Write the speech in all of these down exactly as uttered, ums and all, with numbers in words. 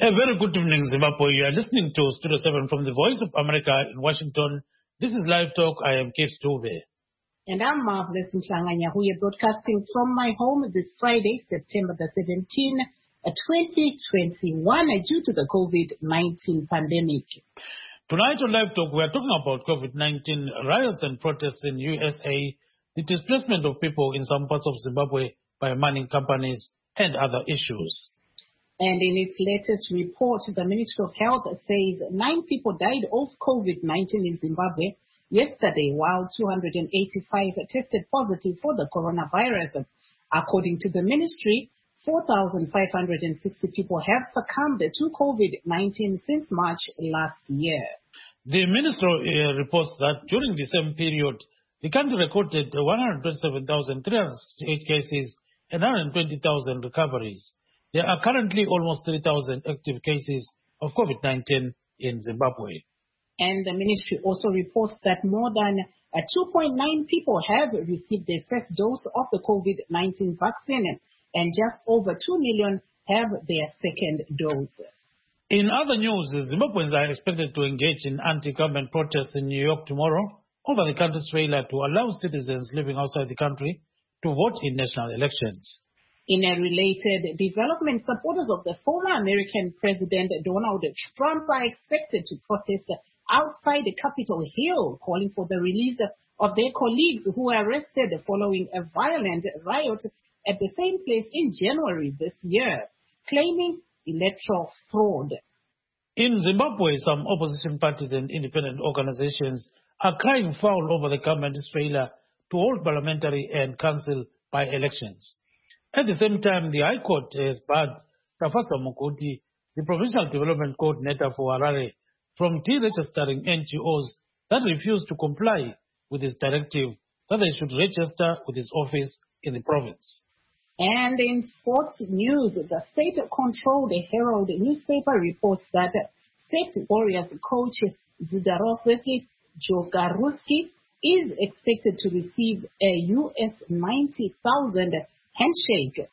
A very good evening, Zimbabwe. You are listening to Studio seven from the Voice of America in Washington. This is Live Talk. I am Keith Stove. And I'm Marvelous Mhlanganya, who is broadcasting from my home this Friday, September the seventeenth, twenty twenty-one, due to the COVID nineteen pandemic. Tonight on Live Talk, we are talking about COVID nineteen riots and protests in U S A, the displacement of people in some parts of Zimbabwe by mining companies, and other issues. And in its latest report, the Ministry of Health says nine people died of COVID nineteen in Zimbabwe yesterday, while two hundred eighty-five tested positive for the coronavirus. According to the ministry, four thousand five hundred sixty people have succumbed to COVID nineteen since March last year. The ministry uh, reports that during the same period, the country recorded one hundred twenty-seven thousand three hundred sixty-eight cases and one hundred twenty thousand recoveries. There are currently almost three thousand active cases of COVID nineteen in Zimbabwe. And the ministry also reports that more than uh, two point nine people have received their first dose of the COVID nineteen vaccine, and just over two million have their second dose. In other news, Zimbabweans are expected to engage in anti-government protests in New York tomorrow over the country's failure to allow citizens living outside the country to vote in national elections. In a related development, supporters of the former American President Donald Trump are expected to protest outside the Capitol Hill, calling for the release of their colleagues who were arrested following a violent riot at the same place in January this year, claiming electoral fraud. In Zimbabwe, some opposition parties and independent organizations are crying foul over the government's failure to hold parliamentary and council by-elections. At the same time, the High Court has barred Tafasa Mokoti, the Provincial Development Coordinator for Harare, from deregistering N G Os that refuse to comply with his directive that they should register with his office in the province. And in sports news, the state-controlled Herald newspaper reports that State Warriors coach Zdarovsky Jogaruski is expected to receive a U S ninety thousand handshake.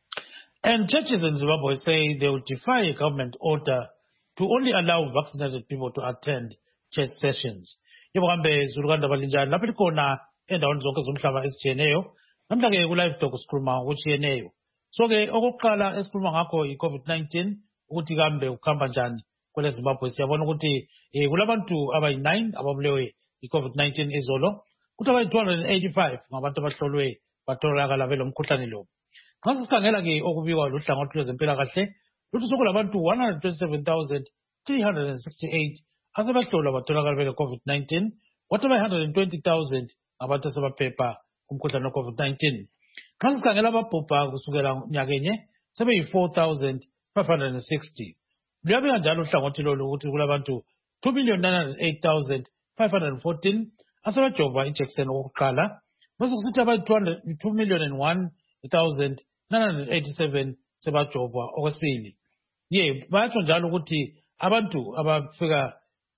And churches in Zimbabwe say they will defy a government order to only allow vaccinated people to attend church sessions. Yebokambe zulukanda balinjani lapho likhona endaweni zonke zomhlaba ezijiyeneyo. Namhla ke ku-live talk sikhuluma ngokujiyeneyo. So ke okokuqala esikhuluma ngakho i-COVID nineteen ukuthi kambe ukuhamba njani kwele Zimbabwe. Siyabona ukuthi eh, kulabantu abayi-nine ababulewe i-COVID nineteen izolo. Kuthi abayi-two hundred eighty-five ngabantu abahlolwe batholakala belo mkhuhlane lo. Xa sikhangela ke okubikwa luhlangothi lwezempilakahle luthi sokulabantu one hundred twenty-seven thousand three hundred sixty-eight asebahlolwa batholakala bele COVID nineteen, kwathi one hundred twenty thousand ngabantu asebaphepha umkhuhlane we-COVID nineteen. Xa sikhangela ababhubha kusukela nyakenye sebeyi-four thousand five hundred sixty. Luyabika njalo uhlangothi lolu ukuthi kulabantu two million nine hundred eight thousand five hundred fourteen asebajova ijekiseni okokuqala. Bese kusithi abayi two million and one thousand nine hundred eighty-seven sebajova okwesibili. Ye bayatsho njalo ukuthi abantu abafika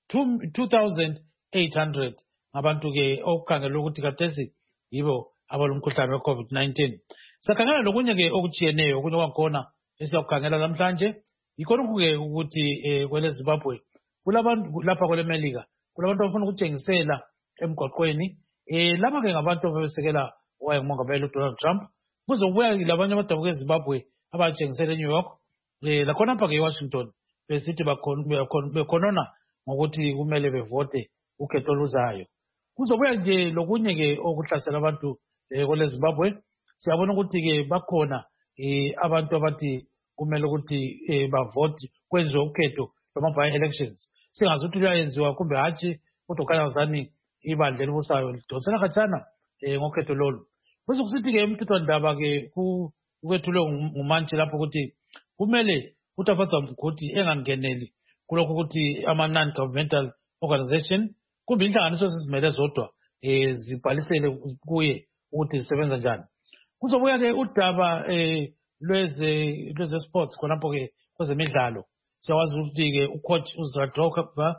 two thousand eight hundred abantu ke okukhangela ukuthi kathesi yibo abalumkhuhlane we-COVID nineteen. Sakhangela lokunye ke okujiyeneyo okunye kwakhona esiyakukhangela namhlanje yikhona ke ukuthi kwele Zimbabwe kulabantu lapha kwele Melika kulabantu abafuna ukutshengisela emgwaqweni. Eh laba ke ngabantu ababesekela owayengumongameli uDonald Trump. Kuzobuya labanye abadabuka eZimbabwe abatshengisela eNew York. Eh lakhona apha ke eWashington besithi bekhonona ngokuthi kumele bevote ukhetho oluzayo. Kuzobuya nje lokunye ke okuhlasela abantu kwele Zimbabwe. Siyabona ukuthi ke bakhona eh abantu abathi kumele ukuthi bavote kwenziwe ukhetho loma by elections. Singazi ukuthi luyayenziwa kumbe hatshi kodwa kayazani ibandla elibusayo lidonsela khatshana eh ngokhetho lolu. Bese kusithi ke umthethwandaba ke kwethulwe ngumantshi lapho ukuthi kumele uTafasa Mokoti engangeneli kulokho ukuthi ama non-governmental organization kumbe inhlanganiso ezizimele zodwa eh zibhalisele kuye ukuthi zisebenza njani. Kuzobuya ke udaba eh lweze lweze sports khonapho ke kwezemidlalo. Siyawazi ukuthi ke ucoach uZradoka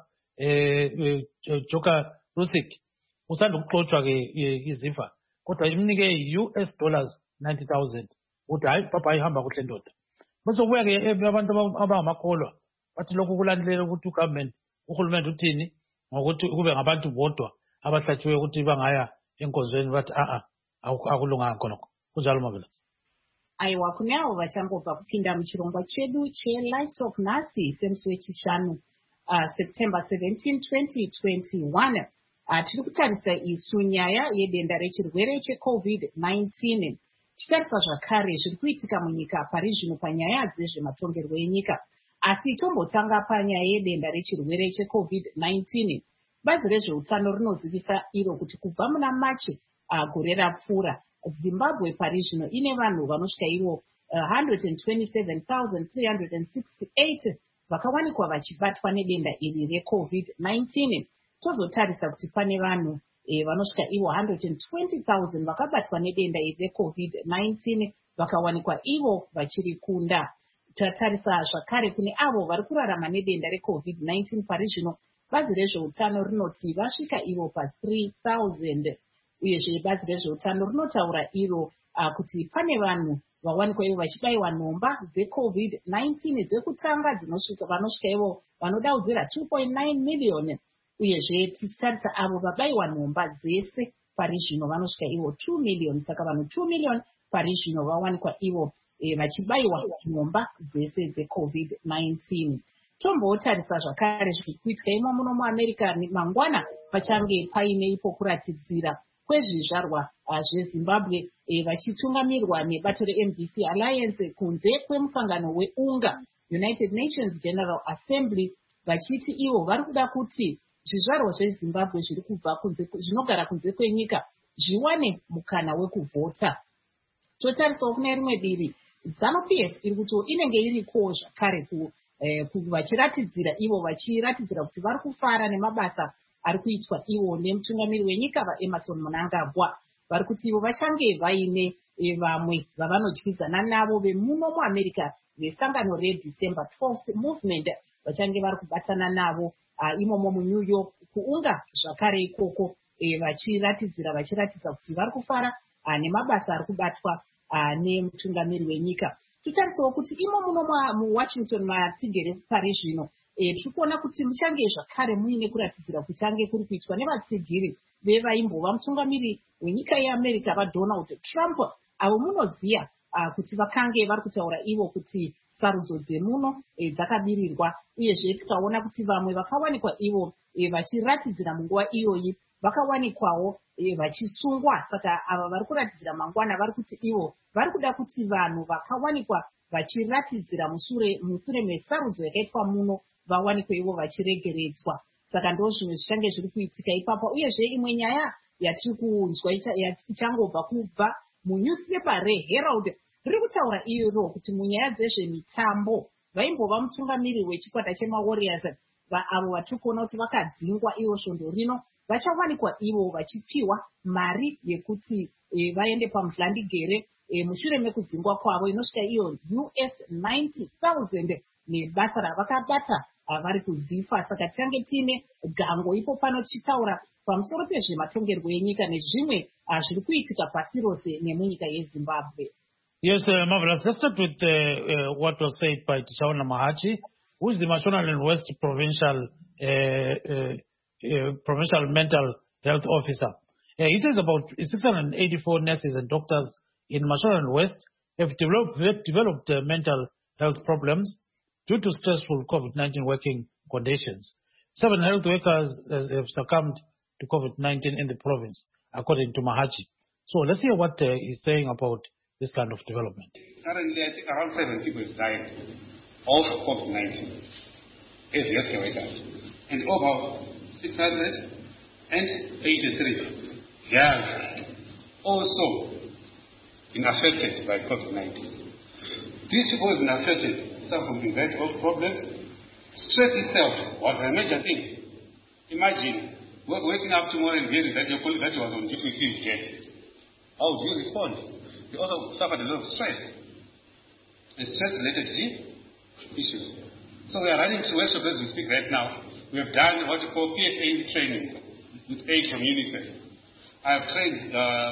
eh Joka Rusik usanda ukuxoxwa ke izifa kodwa imnike U S dollars ninety thousand. Uthi hayi papa ihamba kuhle ndoda. Bese kubuya ke abantu abamakholwa bathi lokhu kulandelela ukuthi ugovernment uhulumende uthini ngokuthi kube ngabantu bodwa abahlatshiwe ukuthi bangaya enkonzweni bathi a a akulunganga khonokho kunjalo Marvelous. Aiwa, kune avo vachangobva kupinda muchirongwa chedu cheLivestock nhasi semusi wechishanu uh, September seventeenth twenty twenty-one. Uh, tiri kutarisa isu nyaya yedenda rechirwere checovid nineteen. Titarisa zvakare zviri kuitika munyika pari zvino panyaya dzezvematongerwo enyika. Asi tombotanga panyaya yedenda rechirwere checovid nineteen. Bazi rezveutano rinozivisa iro kuti kubva muna Machi uh, gore rapfuura Zimbabwe pari zvino ine vanhu vanosvika ivo uh, one hundred twenty-seven thousand three hundred sixty-eight vakawanikwa vachibatwa nedenda iri recovid nineteen. Tozotarisa kuti pane vanhu eh, vanosvika ivo one hundred twenty thousand vakabatwa nedenda iri recovid nineteen vakawanikwa ivo vachiri kunda. Tatarisa zvakare kune avo vari kurarama nedenda recovid nineteen pari zvino bazi rezveutano rinoti vasvika ivo pa three thousand. Uyezve bazi rezveutano rinotaura iro uh, kuti pane vanhu vawanikwa ivo vachibayiwa nhomba dzecovid nineteen dzekutanga dzinosvika vanosvika ivo vanodaudzira two point nine million. Uyezve tichitarisa avo vabayiwa nhomba dzese pari zvino vanosvika ivo two million. Saka vanhu two million pari zvino vawanikwa ivo e, vachibayiwa nhomba dzese dzecovid nineteen. Tombotarisa zvakare zviri kuitika imo muno muAmerica mangwana pachange paine ipo kuratidzira kwezvizvarwa uh, zveZimbabwe e, vachitungamirirwa nebato reM D C Alliance kunze kwemusangano weUNGA United Nations General Assembly vachiti ivo vari kuda kuti zvizvarwa zveZimbabwe zviri kubva kunze zvinogara kunze kwenyika zviwane mukana wekuvhota. Totarisawo kune rimwe diri ZANU-P F iri kuti inenge iriko zvakare ku eh, vachiratidzira ivo vachiratidzira kuti vari kufara nemabasa ari kuitwa ivo nemutungamiri wenyika vaEmmerson Mnangagwa. Vari kuti ivo vachange vaine e, vamwe vavanodyidzana navo vemuno muAmerica vesangano reDecember twelfth movement vachange vari kubatana navo uh, imomo muNew York kuunga zvakare ikoko e, vachiratidzira vachiratidza kuti vari kufara uh, nemabasa ari kubatwa uh, nemutungamiri wenyika. Tutarisawo kuti imo muno muWashington matigere pari zvino E, tiri kuona kuti muchange zvakare muine kuratidzira kuchange kuri kuitwa nevatsigiri vevaimbova mutungamiri wenyika yeAmerica vaDonald Trump avo munoziya uh, kuti vakange vari kutaura ivo kuti sarudzo dzemuno e, dzakabirirwa. Uyezve tikaona kuti vamwe vakawanikwa ivo e, vachiratidzira munguva iyoyi vakawanikwawo e, vachisungwa. Saka ava vari kuratidzira mangwana vari kuti ivo vari kuda kuti vanhu vakawanikwa vachiratidzira musure musure mesarudzo yakaitwa muno vawanikwe ivo vachiregeredzwa. Saka ndo zvimwe zvichange zviri kuitika ipapo. Uyezve imwe nyaya yatiri kunzwa ichangobva kubva munewspaper reHerald riri kutaura iro kuti munyaya dzezvemitambo vaimbova mutungamiri wechikwata chemaWarriors avo vatiri kuona kuti vakadzingwa ivo svondo rino vachawanikwa ivo vachipiwa mari yekuti e, vaende pamudhlandigere e, mushure mekudzingwa kwavo inosvika iyo U S ninety thousand nebasa ravakabata vari kuzifa. Saka tiange tiine gango ipo pano tichitaura pamusoro pezvematongerwo enyika nezvimwe zviri kuitika pasi rose nemunyika yeZimbabwe. Yes, uh, Marvelous. Let's start with uh, uh, what was said by Tichaona Mahachi, who is the Mashonaland West Provincial uh, uh, uh, Provincial Mental Health Officer. Uh, he says about six hundred eighty-four nurses and doctors in Mashonaland West have developed, have developed uh, mental health problems due to stressful COVID nineteen working conditions. Seven health workers uh, have succumbed to COVID nineteen in the province, according to Mahachi. So let's hear what uh, he's saying about this kind of development. Currently, I think around seven people have died of COVID nineteen as healthcare workers, and over six hundred eighty-three have also been affected by COVID nineteen. These people have been affected, some from anxiety problems. Stress itself was a major thing. Imagine waking up tomorrow and hearing that your colleague that was on duty is dead. How would you respond? You also suffered a lot of stress and stress-related issues. So we are running through workshops as we speak right now. We have done what we call P F A trainings with aid from UNICEF. I have trained uh,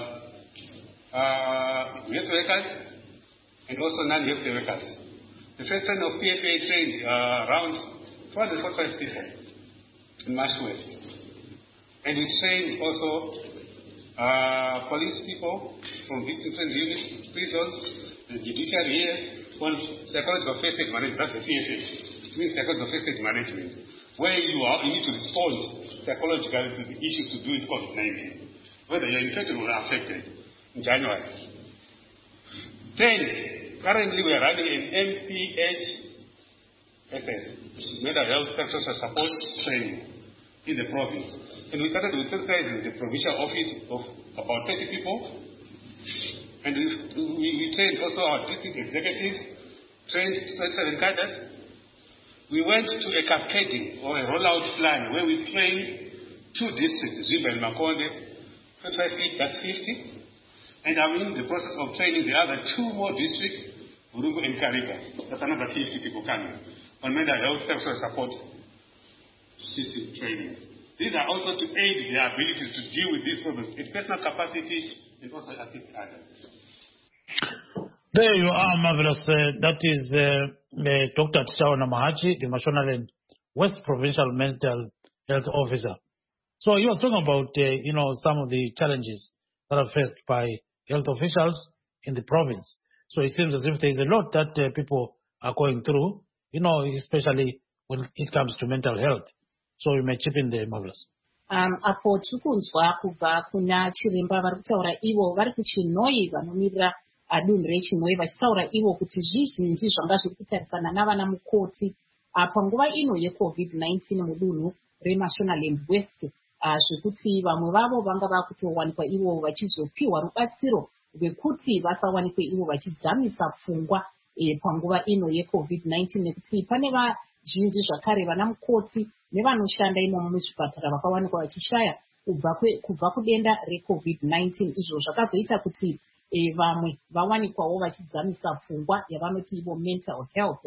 uh, health workers and also non-health workers. The first training of P F A trained uh, around two hundred forty-five people in Marsh West. And we trained also uh, police people from victim friendly units, prisons, the judiciary here on psychological first aid management. That's the C F A. It means psychological first aid management, where you are, you need to respond psychologically to the issues to do with COVID nineteen, whether you're infected or affected in January. Then, currently we are running an M P H S S, Mental Health and Social Support Training in the province. And we started with exercises in the provincial office of about thirty people. And we, we, we trained also our district executives, trained twenty-seven cadets. We went to a cascading or a rollout plan where we trained two districts, Ziba and Makonde, twenty-five feet, that's fifty. And I'm in the process of training the other two more districts, Urungu and Kariba. That's another fifty people coming on mental health sexual support system training. These are also to aid their abilities to deal with these problems in personal capacity and also assist others. There you are, marvelous. Uh, that is uh, uh, Doctor Tshawana Mahachi, the Mashonaland West Provincial Mental Health Officer. So he was talking about, uh, you know, some of the challenges that are faced by health officials in the province. So it seems as if there is a lot that uh, people are going through, you know, especially when it comes to mental health. So you may chip in there, marvelous. Um, apo tikunzwa kubva kuna chiremba vari kutaura ivo vari kuchinoi vanomirira dunhu rechinoi vachitaura ivo kuti zvizhinji zvanga zviri kutarisana navana mukoti panguva ino yecovid nineteen mudunhu reMashonaland West, zvekuti vamwe vavo vanga vakutowanikwa ivo vachizopiwa rubatsiro rwekuti vasawanikwe ivo vachidzamisa pfungwa panguva ino yecovid nineteen, nekuti pane vazhinji zvakare vana mukoti nevanoshanda imomo muzvipatara vakawanikwa vachishaya kubva kudenda recovid nineteen. Izvo zvakazoita kuti E, vamwe vawanikwawo vachidzamisa pfungwa yavanoti ivo mental health.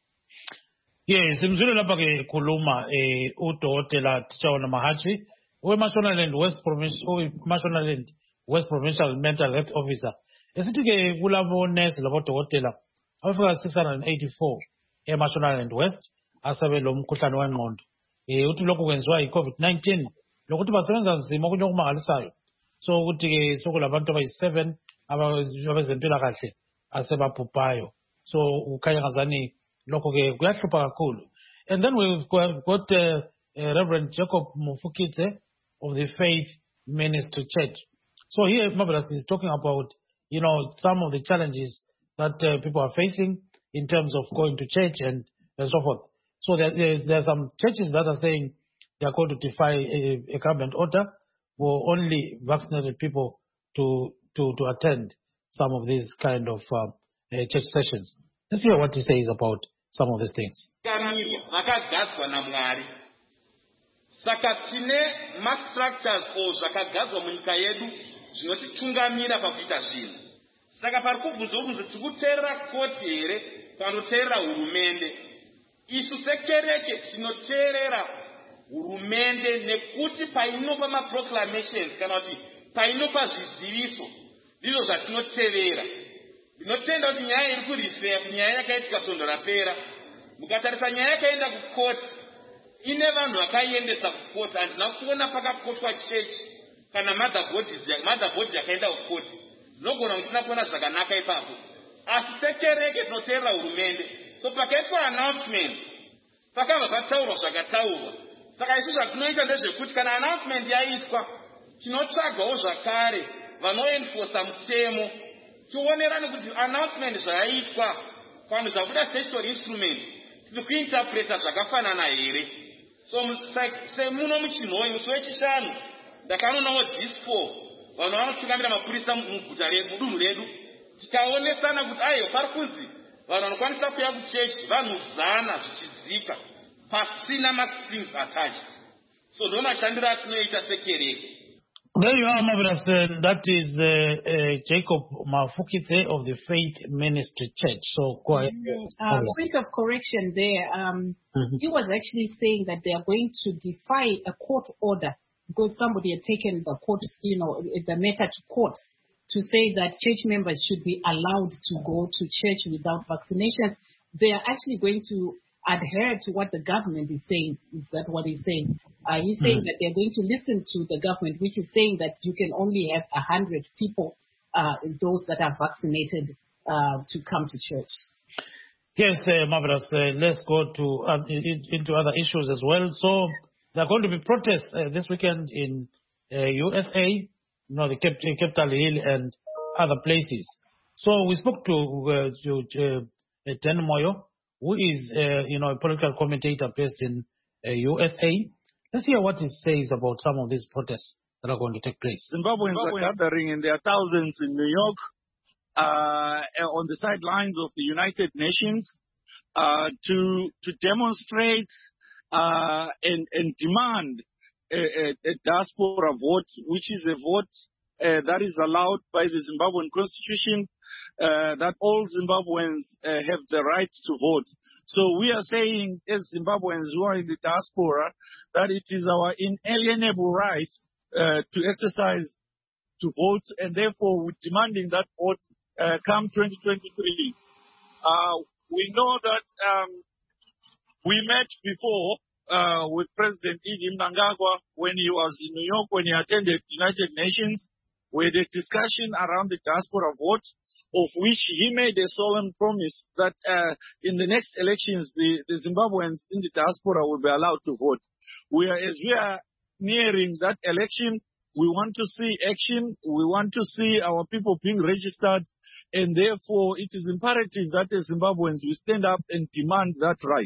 Yes, simzule lapha ke khuluma eh udokotela Tshawana Mahachi weMashonaland West Provincial Mashonaland West Provincial Mental Health Officer. Esithi ke kulabo nurse labo dokotela abafika six hundred eighty-four eMashonaland West asabe lo mkhuhlane wengqondo. Eh uthi lokho kwenziwa yiCovid nineteen lokuthi basebenza nzima kunye okumangalisayo. So ukuthi ke sokulabantu abayi-seven abezempilakahle asebabhubhayo. So ukhanya ngazani lokho ke kuyahlupha kakhulu. And then we've got, got uh, uh, Reverend Jacob Mufukidze of the Faith Ministry Church. So here Marvelous is talking about, you know, some of the challenges that uh, people are facing in terms of going to church and, and so forth. So there, there's, there are some churches that are saying they are going to defy a, a government order for only vaccinated people to to to attend some of these kind of uh, uh, church sessions. Let's hear what he says about some of these things. Saka tine ma-structures o zvakagadzwa munyika yedu zvinotitungamira pakuita zvinhu. Saka pari kubvunzwa kunzi tikuteerera koti here panoteerera hurumende. Isu sekereke tinoteerera hurumende nekuti painopa ma-proclamations kana kuti painopa zviziviso ndizvo zvatinotevera. Ndinotenda kuti nyaya iri kurifeya kunyaya yakaitika svondo rapera. Mukatarisa nyaya yakaenda kukoti ine vanhu vakaiendesa kukoti, handina kuona pakakotwa chechi kana motherboard yakaenda kukoti. Ndinogona kuti tinakuona zvakanaka ipapo. Asi sekereke tinoteerera hurumende. So pakaitwa announcement pakabva pataurwa zvakataurwa. Saka isu zvatinoita ndezvekuti kana announcement yaitwa tinotsvagawo zvakare vanoenforsa mutemo, tionerane kuti announcement zvayaitwa vanhu zvakuda statutory instrument tiri kuinterpreta zvakafanana here. So semuno muchinhoi musi wechishanu ndakanonawo dispo vanhu vanotungamira mapurisa muguta redu mudunhu redu, tikaonesana kuti aiyo pari kunzi vanhu vanokwanisa kuuya kuchechi vanhu zana zvichidzika pasina ma-strings attached. So ndo mashandiro atinoita sekereke. There you are, Marvelous. Uh, that is uh, uh, Jacob Mafukidze of the Faith Ministry Church. So go ahead. Uh, point of correction there. Um, mm-hmm. He was actually saying that they are going to defy a court order because somebody had taken the court, you know, the matter to court to say that church members should be allowed to go to church without vaccinations. They are actually going to adhere to what the government is saying. Is that what he's saying? Uh, he's saying Mm. that they're going to listen to the government, which is saying that you can only have one hundred people, uh, those that are vaccinated, uh, to come to church. Yes, uh, Marvelous. Uh, let's go to uh, in, into other issues as well. So there are going to be protests uh, this weekend in uh, U S A, you know, the Cap- Capitol Hill and other places. So we spoke to, uh, to uh, Dan Moyo, who is, uh, you know, a political commentator based in uh, U S A. Let's hear what he says about some of these protests that are going to take place. Zimbabweans are gathering in their thousands in New York, uh, on the sidelines of the United Nations, uh, to to demonstrate uh, and, and demand a, a, a diaspora vote, which is a vote uh, that is allowed by the Zimbabwean Constitution, uh, that all Zimbabweans uh, have the right to vote. So we are saying, as Zimbabweans who are in the diaspora, that it is our inalienable right uh, to exercise, to vote, and therefore we're demanding that vote uh, come twenty twenty-three. Uh, we know that um, we met before uh, with President Idi Mnangagwa when he was in New York, when he attended the United Nations, with a discussion around the diaspora vote, of which he made a solemn promise that uh, in the next elections, the, the Zimbabweans in the diaspora will be allowed to vote. We are, as we are nearing that election, we want to see action. We want to see our people being registered. And therefore, it is imperative that as Zimbabweans, we stand up and demand that right.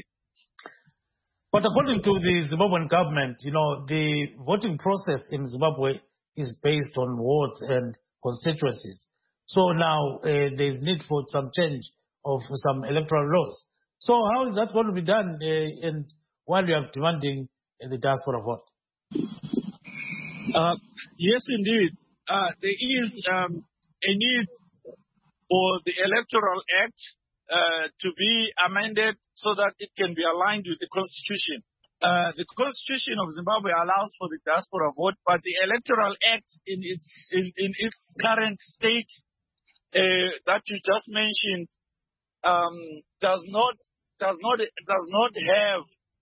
But according to the Zimbabwean government, you know, the voting process in Zimbabwe is based on wards and constituencies. So now uh, there's need for some change of some electoral laws. So how is that going to be done uh, and while you are demanding uh, the diaspora vote? Uh, yes, indeed. Uh, there is um, a need for the Electoral Act uh, to be amended so that it can be aligned with the Constitution. Uh, the Constitution of Zimbabwe allows for the diaspora vote, but the Electoral Act in its in, in its current state uh, that you just mentioned um, does not does not does not have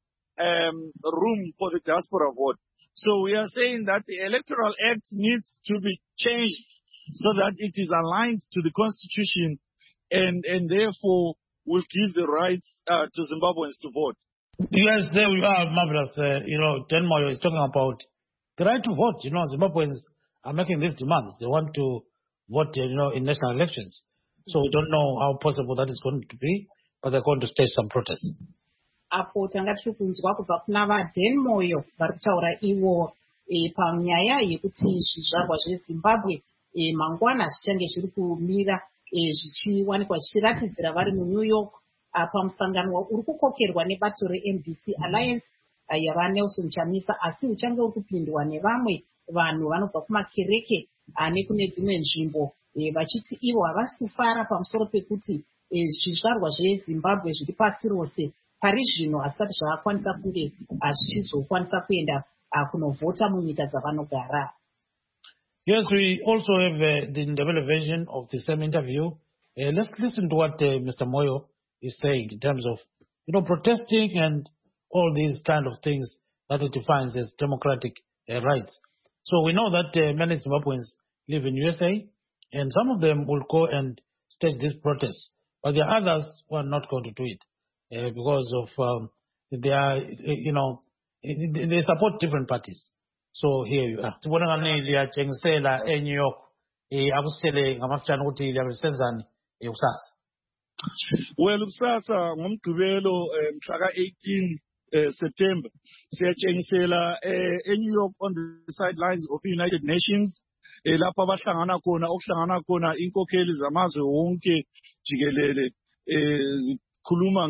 um, room for the diaspora vote. So we are saying that the Electoral Act needs to be changed so that it is aligned to the Constitution and, and therefore will give the rights uh, to Zimbabweans to vote. Yes, there we are, Marvelous. Uh, you know, Dan Moyo is talking about the right to vote. You know, Zimbabweans are making these demands. They want to vote, you know, in national elections. So we don't know how possible that is going to be, but they're going to stage some protests. Apo tanga tiri kunzwa kubva kuna vaDan Moyo vari kutaura ivo e, panyaya yekuti zvizvarwa zveZimbabwe e, mangwana zvichange zviri kumira e, zvichiwanikwa zvichiratidzira vari muNew York pamusangano uri kukokerwa nebato reM D C Alliance yava Nelson Chamisa, asi uchange uri kupindwa nevamwe vanhu vanobva kumakereke ane kune dzimwe nzvimbo vachiti ivo havasi kufara pamusoro pekuti zvizvarwa zveZimbabwe zviri pasi rose pari zvino hasati zvakakwanisa kunge zvichizokwanisa kuenda kunovhota munyika dzavanogara. Yes, we also have uh, the Ndebele version of the same interview. Uh, let's listen to what uh, Mister Moyo is saying in terms of, you know, protesting and all these kind of things that it defines as democratic uh, rights. So we know that uh, many Zimbabweans live in U S A, and some of them will go and stage these protests, but there are others who are not going to do it uh, because of um, they are, you know, they support different parties. So here you are. Sibona ngani liyatshengisela eNew York eh akusitshele ngamafutshane ukuthi liyabisenzani ekusasa. Well, kusasa ngomgqibelo mhla ka eighteen September siyatshengisela eNew York on the sidelines of the United Nations lapho abahlangana khona okuhlangana khona inkokheli zamazwe wonke jikelele zikhuluma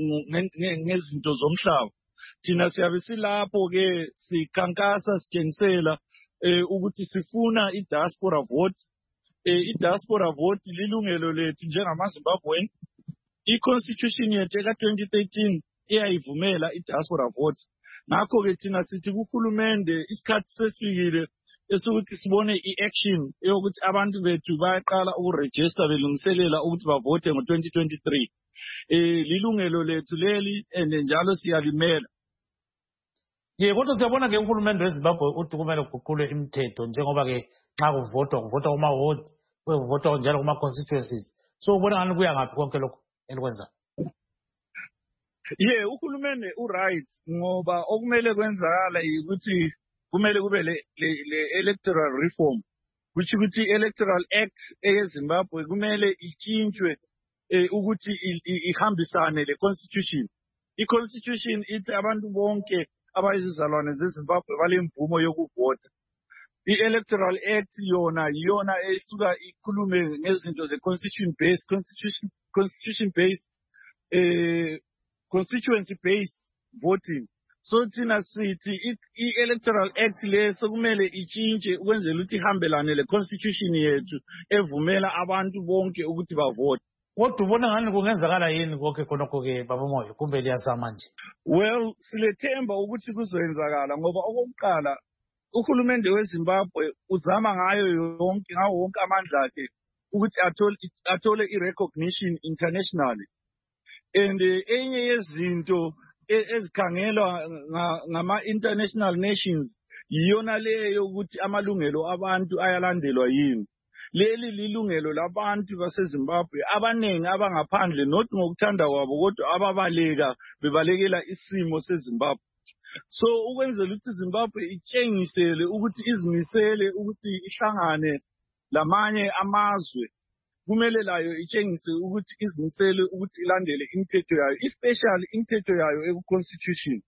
ngezinto zomhlaba. Thina siyabe silapho ke sikankasa sitshengisela ukuthi sifuna i-diaspora vote. I-diaspora vote lilungelo lethu njengamaZimbabwean. I-constitution yethu ka twenty thirteen iyayivumela i-diaspora vote. Ngakho ke thina sithi kuhulumende isikhathi sesifikile esokuthi sibone i-action eyokuthi abantu bethu bayaqala ukuregister belungiselela ukuthi bavote ngo twenty twenty-three. eh lilungelo lethu leli and njalo siyalimela. Ye kodwa siyabona ke uhulumende weZimbabwe uthi kumele kuguqulwe imithetho njengoba ke nxa kuvotwa kuvotwa kuma ward kuvotwa njalo kuma constituencies. So ubona ngani kuya ngaphi konke lokho elikwenza? Ye uhulumende u right ngoba okumele kwenzakala ukuthi kumele kube le, le, le electoral reform which ukuthi electoral act eZimbabwe kumele itshintshwe eh, ukuthi ihambisane le constitution. I constitution ithi abantu bonke abayizizalwane zeZimbabwe balemvumo yokuvota. I-electoral act yona yona esuka ikhulume ngezinto ze constitution based constitution constitution based eh constituency based voting. So thina sithi i-electoral act le sokumele itshintshe ukwenzela ukuthi ihambelane le constitution yethu evumela abantu bonke ukuthi bavote. Kodwa ubona ngani kungenzakala yini konke khonokho ke baba Moyo kumbe liyazama nje? Well silethemba ukuthi kuzoyenzakala ngoba okokuqala uhulumende weZimbabwe uzama ngayo yonke ngawo wonke amandla akhe ukuthi athole athole i-recognition internationally. And enye yezinto ezikhangelwa ngama international nations yiyona leyo ukuthi amalungelo abantu ayalandelwa yini. Leli lilungelo labantu baseZimbabwe abanengi abangaphandle not ngokuthanda kwabo kodwa ababaleka bebalekela isimo seZimbabwe. So ukwenzela ukuthi iZimbabwe itshengisele ukuthi izimisele ukuthi ihlangane lamanye amazwe kumele layo itshengise ukuthi izimisele ukuthi ilandele imithetho yayo especially imithetho yayo eku-constitution.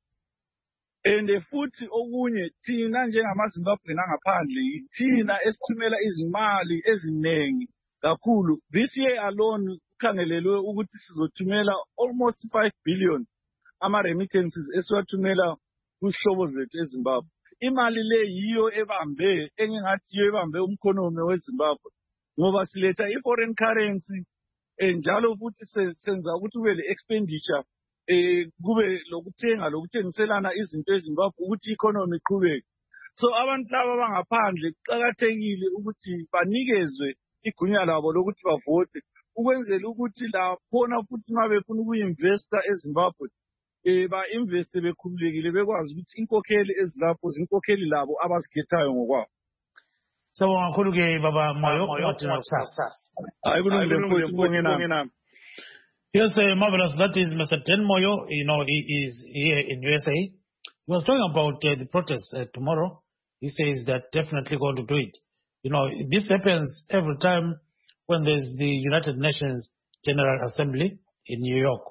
And futhi okunye thina njengamaZimbabwe nangaphandle thina esithumela izimali eziningi kakhulu. This year alone kukhangelelwe ukuthi sizothumela almost five billion ama remittances esiwathumela kuhlobo zethu eZimbabwe. Imali le yiyo ebambe engingathi yiyo ebambe umkhonomi weZimbabwe ngoba siletha i-foreign currency njalo futhi senza ukuthi kube le expenditure eh kube lokuthenga lokuthengiselana izinto eZimbabwe ukuthi economy iqhubeke. So abantu laba bangaphandle kuqhakathekile ukuthi banikezwe igunya labo lokuthi bavote ukwenzela ukuthi laphona futhi mabefuna ukuyinvesta eZimbabwe eh ba invest bekhululekile bekwazi ukuthi inkokheli ezilapho zinkokheli labo abazikhethayo ngokwabo. So kakhulu ke baba Moyo hayi kulungile mfowethu nami. Yes, uh, marvelous. That is Mister Den Moyo. You know, he is here in U S A. He was talking about uh, the protest uh, tomorrow. He says that definitely going to do it. You know, this happens every time when there's the United Nations General Assembly in New York.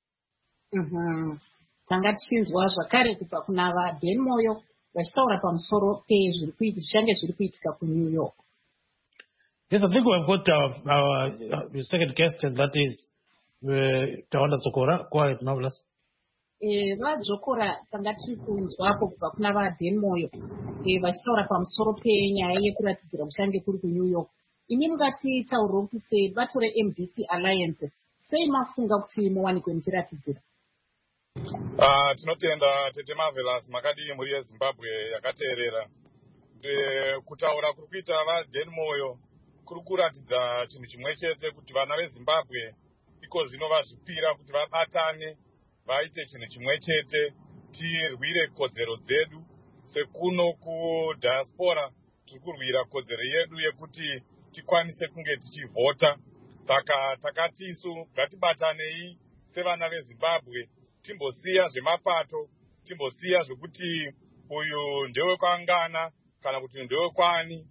Mhm. Tanga tsinzwa zvakare kubva kuna va Den Moyo vachitaura pamusoro pezviri kuitika zvinenge zviri kuitika kuNew York. Yes, I think we've got our, our, our second guest, and that is Tawanda Dzokora. Go ahead, marvelous. Eh, vadzokora tanga tiri kunzwapo kubva kuna va Den Moyo eh vachitaura pamusoro penyaya yekuratidzira kuchange kuri kuNew York. Ini mungatitaurira kuti sei bato reM D C Alliance sei mafunga kuti muwanikwe muchiratidzira? Ah, tinotenda tete marvelous makadi muri yeZimbabwe yakateerera. Kutaura kuri kuita va Den Moyo kuri kuratidza chinhu chimwe chete kuti vana veZimbabwe iko zvino vazvipira kuti vabatane vaite chinhu chimwe chete tirwire kodzero dzedu sekuno kudiaspora tiri kurwira kodzero yedu yekuti tikwanise kunge tichivhota. Saka takati isu ngatibatanei sevana veZimbabwe timbosiya zvemapato timbosiya zvekuti uyu ndewe kwangana kana kuti ndewe kwani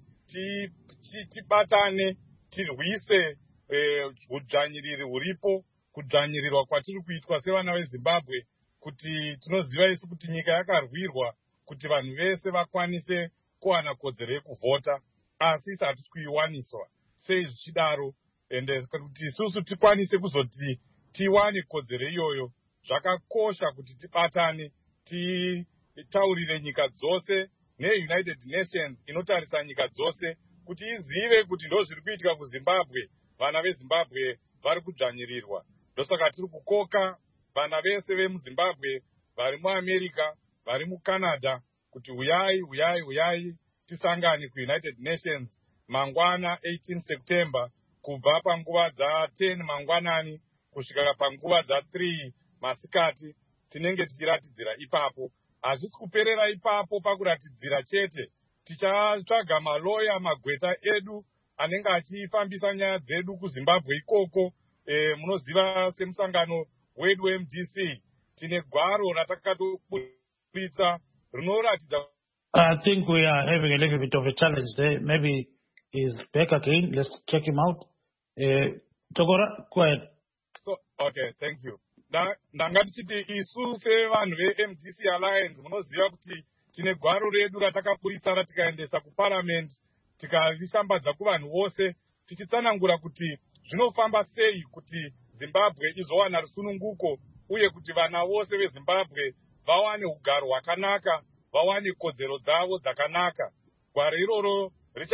tibatane tirwise udzvanyiriri huripo kudzvanyirirwa kwatiri kuitwa sevana veZimbabwe kuti tinoziva isu kuti nyika yakarwirwa kuti vanhu vese vakwanise kuwana kodzero yekuvhota asi isati kuiwaniswa sei zvichidaro ende kuti isusu tikwanise kuzoti tiwane kodzero iyoyo zvakakosha kuti tibatane titaurire nyika dzose neUnited Nations inotarisa nyika dzose kuti izive kuti ndo zviri kuitika kuZimbabwe vana veZimbabwe vari kudzvanyirirwa. Ndosaka tiri kukoka vana vese vemuZimbabwe vari muAmerica vari muCanada kuti uyai uyai uyai tisangane kuUnited Nations mangwana eighteen September kubva panguva dza ten mangwanani kusvika panguva dza3 masikati tinenge tichiratidzira ipapo. Hazvisi kuperera ipapo pakuratidzira chete, tichatsvaga maloya magweta edu anenge achifambisa nyaya dzedu kuZimbabwe ikoko. E, munoziva semusangano wedu M D C tine gwaro ratakatobudisa rinoratidza. I think we are having a little bit of a challenge there. Maybe he's back again. Let's check him out. Uh, Togora, go ahead. So, okay, thank you. Ndanga tichiti isu sevanhu ve-M D C Alliance munoziva kuti tine gwaro redu ratakabudisa ratikaendesa kuparliament tikarishambadza kuvanhu vose tichitsanangura kuti zvinofamba sei kuti Zimbabwe izowana rusununguko uye kuti vana vose veZimbabwe vawane ugaro hwakanaka, vawane kodzero dzavo dzakanaka. Gwaro iroro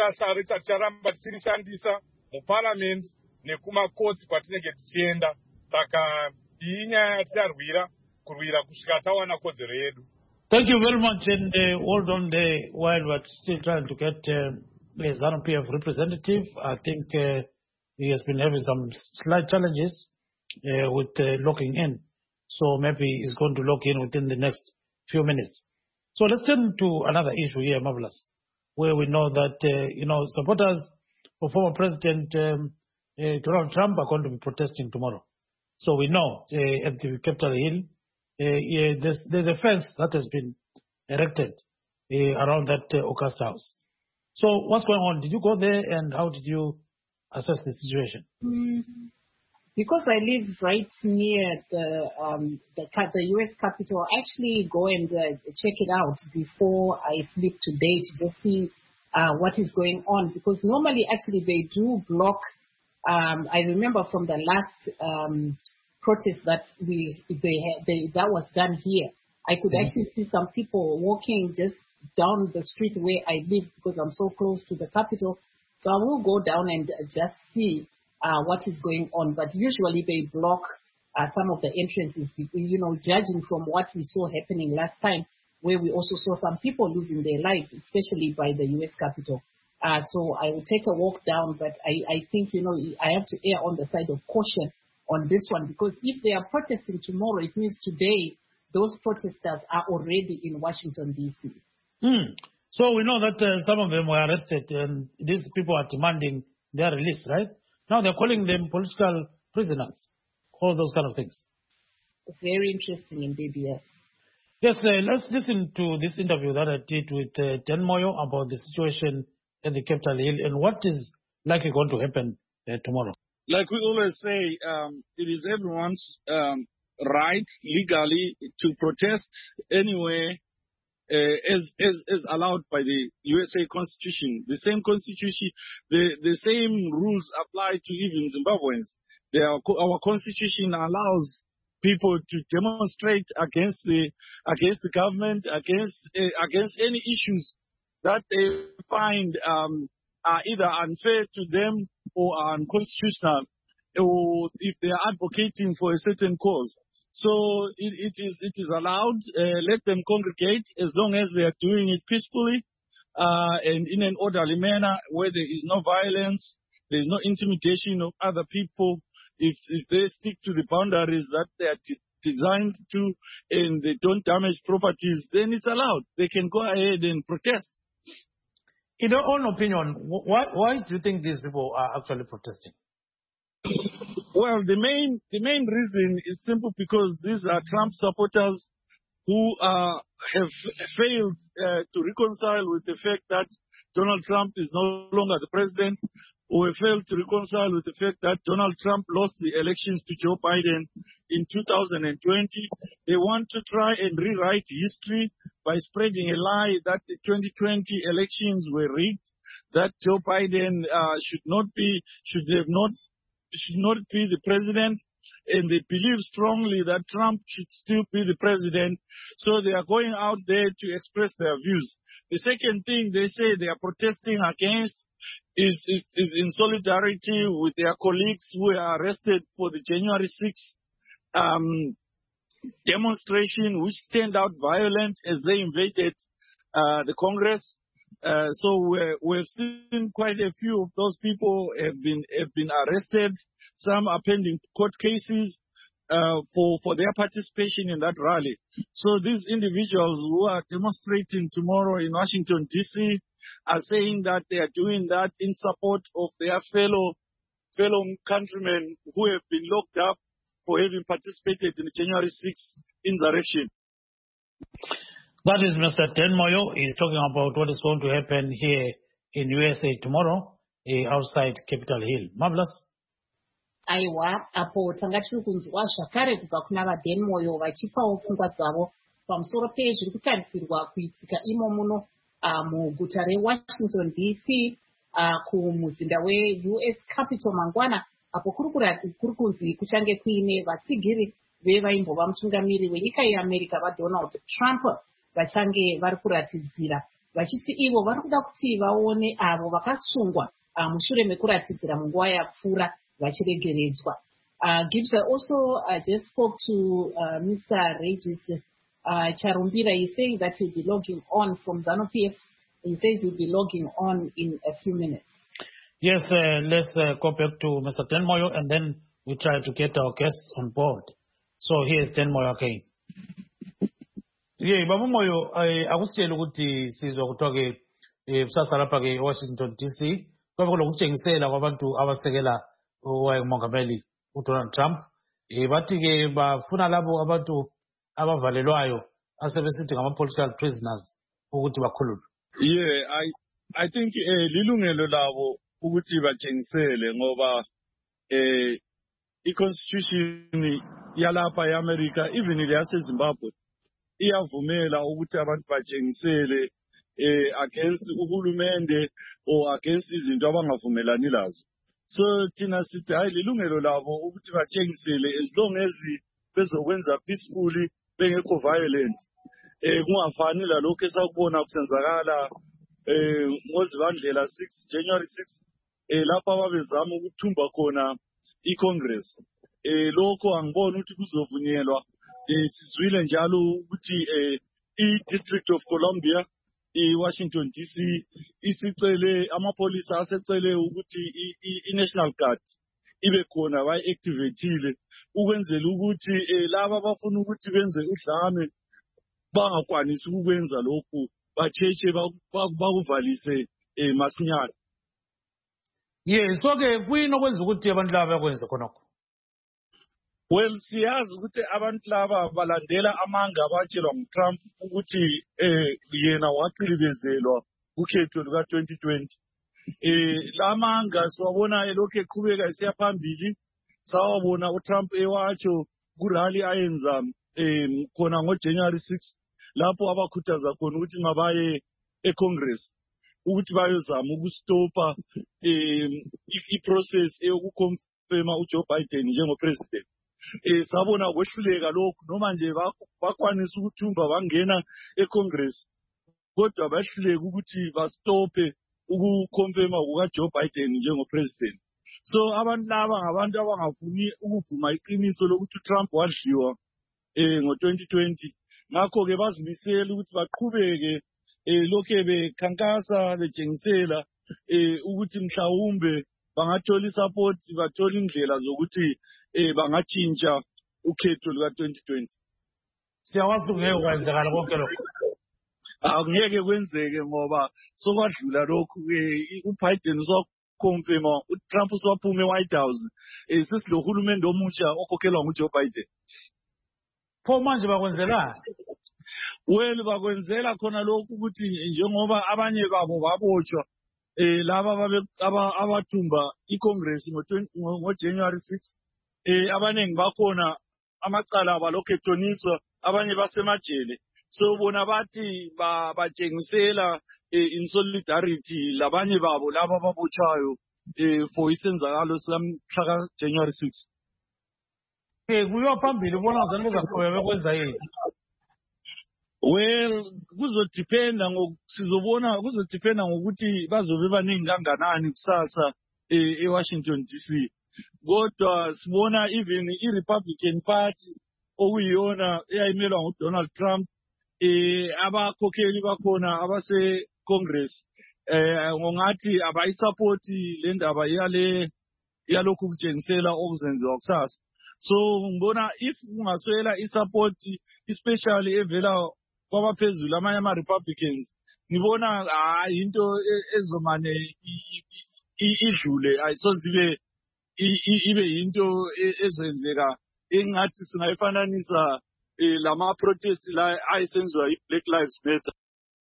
richaramba tichirishandisa muparliament nekumakoti kwatinenge tichienda. Saka iyi nyaya yaticharwira kurwira kusvika tawana kodzero yedu. Thank you very much, and uh, hold on there while we're still trying to get uh, a ZANU P F representative. I think uh, he has been having some slight challenges uh, with uh, logging in. So maybe he's going to log in within the next few minutes. So let's turn to another issue here, Marvelous, where we know that, uh, you know, supporters of former President um, uh, Donald Trump are going to be protesting tomorrow. So we know uh, at the Capitol Hill, uh, yeah, there's, there's a fence that has been erected uh, around that uh, Augusta House. So what's going on? Did you go there, and how did you assess the situation? Mm, because I live right near the um, the, the U S Capitol, I actually go and uh, check it out before I sleep today to just see uh, what is going on. Because normally, actually, they do block. Um, I remember from the last um, protest that we they, had, they that was done here, I could mm-hmm. actually see some people walking just down the street where I live because I'm so close to the Capitol. So I will go down and just see uh, what is going on. But usually they block uh, some of the entrances, you know, judging from what we saw happening last time, where we also saw some people losing their lives, especially by the U S Capitol. Uh, so I will take a walk down, but I, I think, you know, I have to err on the side of caution on this one, because if they are protesting tomorrow, it means today those protesters are already in Washington, D C. Mm. So we know that uh, some of them were arrested, and these people are demanding their release, right? Now they're calling them political prisoners, all those kind of things. Very interesting indeed, yes. Yes, uh, let's listen to this interview that I did with uh, Dan Moyo about the situation at the Capitol Hill and what is likely going to happen uh, tomorrow. Like we always say, um, it is everyone's um, right legally to protest anywhere uh, as, as as allowed by the U S A Constitution. The same Constitution, the, the same rules apply to even Zimbabweans. They are, our Constitution allows people to demonstrate against the against the government, against uh, against any issues that they find um, are either unfair to them or are unconstitutional, or if they are advocating for a certain cause. So it, it is it is allowed. Uh, let them congregate as long as they are doing it peacefully uh, and in an orderly manner, where there is no violence, there is no intimidation of other people. If if they stick to the boundaries that they are de- designed to and they don't damage properties, then it's allowed. They can go ahead and protest. In your own opinion, why why do you think these people are actually protesting? Well, the main the main reason is simple, because these are Trump supporters who uh, have failed uh, to reconcile with the fact that Donald Trump is no longer the president, or have failed to reconcile with the fact that Donald Trump lost the elections to Joe Biden in two thousand twenty. They want to try and rewrite history by spreading a lie that the twenty twenty elections were rigged, that Joe Biden uh, should not be, should have not, should not be the president, and they believe strongly that Trump should still be the president. So they are going out there to express their views. The second thing they say they are protesting against is, is, is in solidarity with their colleagues who were arrested for the January sixth um, demonstration, which turned out violent as they invaded uh, the Congress. Uh, so we're, we've seen quite a few of those people have been have been arrested. Some are pending court cases uh, for for their participation in that rally. So these individuals who are demonstrating tomorrow in Washington D C are saying that they are doing that in support of their fellow fellow countrymen who have been locked up for having participated in the January sixth insurrection. That is Mister Dan Moyo. He's talking about what is going to happen here in U S A tomorrow uh, outside Capitol Hill. Marvelous. Aiwa, apo tanga tiri kunzwa zvakare kubva kuna vaDan Moyo vachipawo pfungwa dzavo pamusoro pezviri kutarisirwa kuitika imo muno muguta reWashington D C kumuzinda weU S Capitol mangwana apo kuri kunzi kuchange kuine vatsigiri vevaimbova mutungamiri wenyika yeAmerica vaDonald Trump vachange vari kuratidzira vachiti ivo vari kuda kuti vaone avo vakasungwa mushure mekuratidzira munguva yapfuura vachiregeredzwa. Gibbs also uh, just spoke to uh, Mister Regis uh, Charumbira. He's saying that he'll be logging on from ZANU-P F. He says he'll be logging on in a few minutes. Yes, uh, let's uh, go back to Mister Dan Moyo and then we try to get our guests on board. So here's Dan Moyo again. Yeah, Baba Moyo, akusitshela ukuthi sizwa kuthiwa ke kusasa lapha ke Washington D C kwabe kulokutshengisela kwabantu abasekela umongameli uDonald Trump. Bathi ke bafuna labo abantu abavalelwayo asebesithi ngama-political prisoners ukuthi bakhululwe. Yeah, I I think eh lilungelo labo ukuthi batshengisele ngoba eh i-constitution yalapha eAmerica even leyaseZimbabwe iyavumela ukuthi abantu batshengisele eh against uhulumende or against izinto abangavumelani lazo. So thina sithi hayi lilungelo labo ukuthi batshengisele as long as bezokwenza peacefully bengekho violent. Eh kungafani lalokho esakubona kusenzakala eh ngozibandlela six January six eh lapha babezama ukuthumba khona iCongress. Eh lokho angiboni ukuthi kuzovunyelwa. Eh sizwile njalo ukuthi eh iDistrict of Columbia iWashington D C isicele amapolisa asecele ukuthi iNational Guard ibe khona bayiactivateile ukwenzela ukuthi laba abafuna ukuthi benze udlame bangakwanisi ukwenza lokhu bacheche bakuvalise masinyane. Yes, so ke kuyini okwenza ukuthi abantu laba bakwenze khonokho? Well, siyazi ukuthi abantu laba balandela amanga abatshelwa nguTrump ukuthi eh yena waqilibezelwa ukhetho luka twenty twenty. Eh lamanga siwabona elokhu eqhubeka esiya phambili, sawabona uTrump ewatsho kurally ayenza eh khona ngoJanuary six lapho abakhuthaza khona ukuthi mabaye eCongress ukuthi bayozama ukustopa eh iprocess eyokuconfirma uJoe Biden njengopresident. Eh sabona kwehluleka lokhu noma nje bakwanisa ukuthumba bangena eCongress kodwa bahluleka ukuthi bastope ukuconfirma kukaJoe Biden njengopresident. So abantu laba ngabantu abangafuni ukuvuma iqiniso lokuthi Trump wadliwa eh ngo twenty twenty. Ngakho ke bazimisela ukuthi baqhubeke eh lokho bekhankasa betshengisela eh ukuthi mhlawumbe bangathola isupport bathola indlela zokuthi eh bangatshintsha ukhetho luka twenty twenty. Siyawazi ngeke kwenzakala konke lokho. Angeke kwenzeke ngoba sokwadlula lokhu uBiden sokonfirma uTrump sowaphuma eWhite House eh sesilohulumende omutsha okhokhelwa nguJoe Biden. Pho manje bakwenzelani? Well bakwenzela khona lokhu ukuthi njengoba abanye babo babotshwa eh laba abathumba iCongress ngo January six eh abanengi bakhona amacala abalokho ethoniswa abanye basemajele. So bona bathi batshengisela in solidarity labanye babo laba ababotshwayo eh for isenzakalo samhla January six. Eh kuyo phambili ubona ngazani bezaqhubeka bekwenza yini? Well kuzodependa ngokusizobona kuzodependa ngokuthi bazobe baningi kanganani kusasa eWashington D C. Kodwa sibona even iRepublican Party okuyiyona eyayimelwa nguDonald Trump eh abakhokheli bakhona abase Congress eh ngongati abayisupport le ndaba yale yalokhu kutshengisela okuzenziwa kusasa. So ngibona if ungaswela isupport especially evela kwabaphezulu amanye ama Republicans ngibona hayi into ezomane idlule ayisozibe ibe into ezenzeka engathi singayifananisa lama protest la ayisenziwa Black Lives Matter.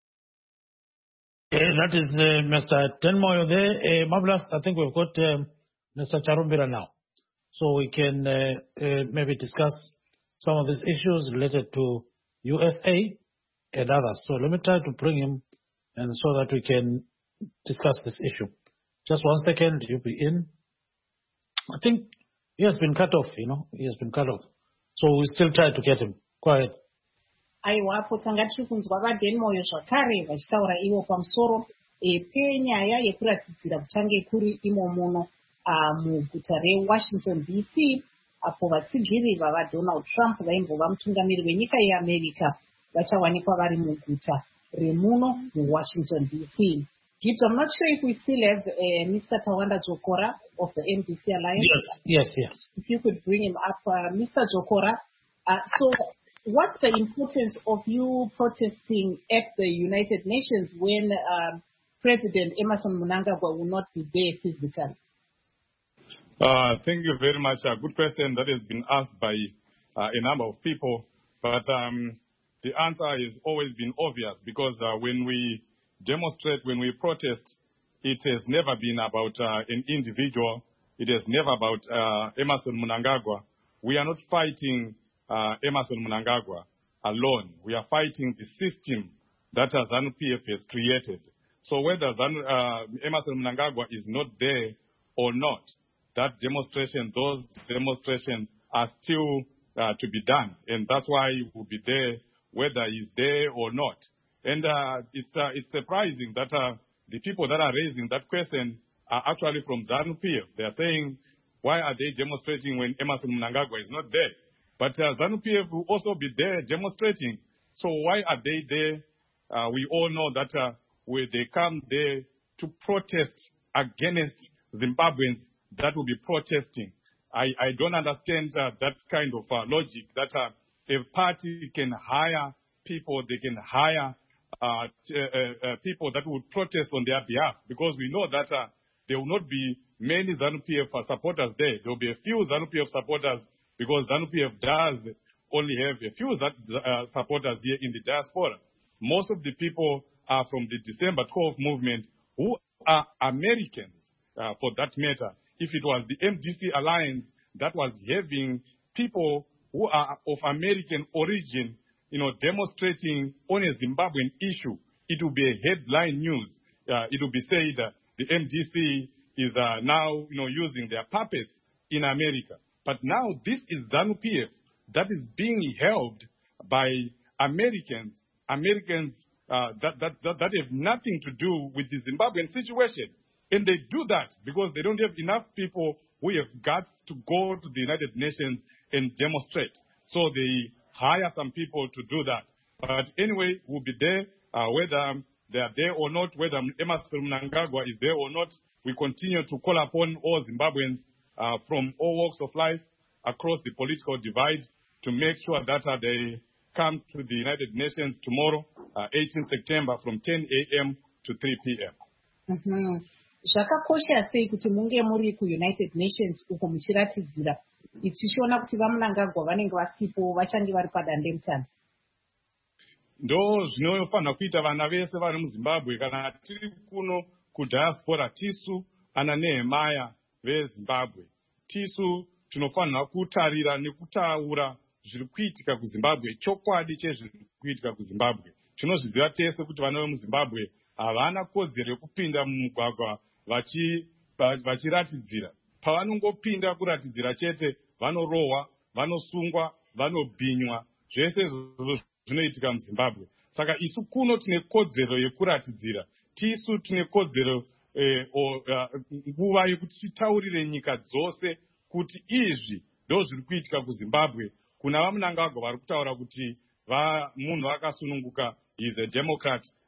Uh, that is uh, Mister Tenmoyo there. Uh, Marvelous, I think we've got um, Mister Charumbira now. So we can uh, uh, maybe discuss some of these issues related to U S A and others. So let me try to bring him and so that we can discuss this issue. Just one second, you'll be in. I think he has been cut off, you know, he has been cut off. So we still try to get him. Go ahead. Aiwapo tangati kunzwa vaDenmoyo zvakare vachitaura ivo pamusoro penyaya yekuratidzira kuchange kuri imo muno muguta reWashington D C apo vatsigiri vavaDonald Trump vaimbova mutungamiri wenyika yeAmerica vachawanikwa vari muguta remuno muWashington D C. Gibbs, I'm not sure if we still have uh, Mister Tawanda Jokora of the M D C Alliance. Yes, yes, yes. If you could bring him up, uh, Mister Jokora. Uh, so what's the importance of you protesting at the United Nations when um, President Emmerson Mnangagwa will not be there physically? Uh, thank you very much. A good question that has been asked by uh, a number of people. But um, the answer has always been obvious because uh, when we demonstrate, when we protest, it has never been about uh, an individual. It is never about uh, Emmerson Mnangagwa. We are not fighting uh, Emmerson Mnangagwa alone. We are fighting the system that uh, ZANU-P F has created. So whether ZANU, uh, Emmerson Mnangagwa is not there or not, that demonstration, those demonstrations are still uh, to be done. And that's why he will be there, whether he's there or not. And uh, it's, uh, it's surprising that uh, the people that are raising that question are actually from ZANU-P F. They are saying, why are they demonstrating when Emmerson Mnangagwa is not there? But uh, ZANU-P F will also be there demonstrating. So why are they there? Uh, we all know that uh, where they come there to protest against Zimbabweans that will be protesting. I, I don't understand uh, that kind of uh, logic that uh, a party can hire people, they can hire uh, t- uh, uh, people that will protest on their behalf, because we know that uh, there will not be many ZANU-P F supporters there. There will be a few ZANU-P F supporters because ZANU-P F does only have a few uh, supporters here in the diaspora. Most of the people are from the December twelfth movement who are Americans, uh, for that matter. If it was the M D C Alliance that was having people who are of American origin, you know, demonstrating on a Zimbabwean issue, it will be a headline news. Uh, it will be said that the M D C is uh, now, you know, using their puppets in America. But now this is ZANU-P F that is being held by Americans, Americans uh, that, that, that, that have nothing to do with the Zimbabwean situation. And they do that because they don't have enough people who have guts to go to the United Nations and demonstrate. So they hire some people to do that. But anyway, we'll be there, uh, whether they are there or not, whether Emmerson Mnangagwa is there or not. We continue to call upon all Zimbabweans uh, from all walks of life across the political divide to make sure that uh, they come to the United Nations tomorrow, uh, eighteenth September, from ten a.m. to three p.m. Mm-hmm. Zvakakosha sei kuti munge muri kuUnited Nations uko muchiratidzira ichiona kuti vaMnangagwa vanenge vasipo vachange vari padandemutande? Ndo zvinofanira kuita vana vese vari muZimbabwe kana tiri kuno kudiaspora tisu ana Nehemaya veZimbabwe. Tisu tinofanira kutarira nekutaura zviri kuitika kuZimbabwe, chokwadi chezviri kuitika kuZimbabwe. Tinozviziva tese kuti vana vemuZimbabwe havana kodzero yekupinda mumugwagwa vachiratidzira. Pavanongopinda kuratidzira chete, vanorohwa, vanosungwa, vanobhinywa. Zvese zvinoitika muZimbabwe. Saka isu kuno tine kodzero yekuratidzira. Tisu tine kodzero nguva eh, yekuti titaurire nyika dzose kuti izvi ndo zviri kuitika kuZimbabwe. Kuna vaMnangagwa vari kutaura kuti va munhu akasununguka, he is a Democrat,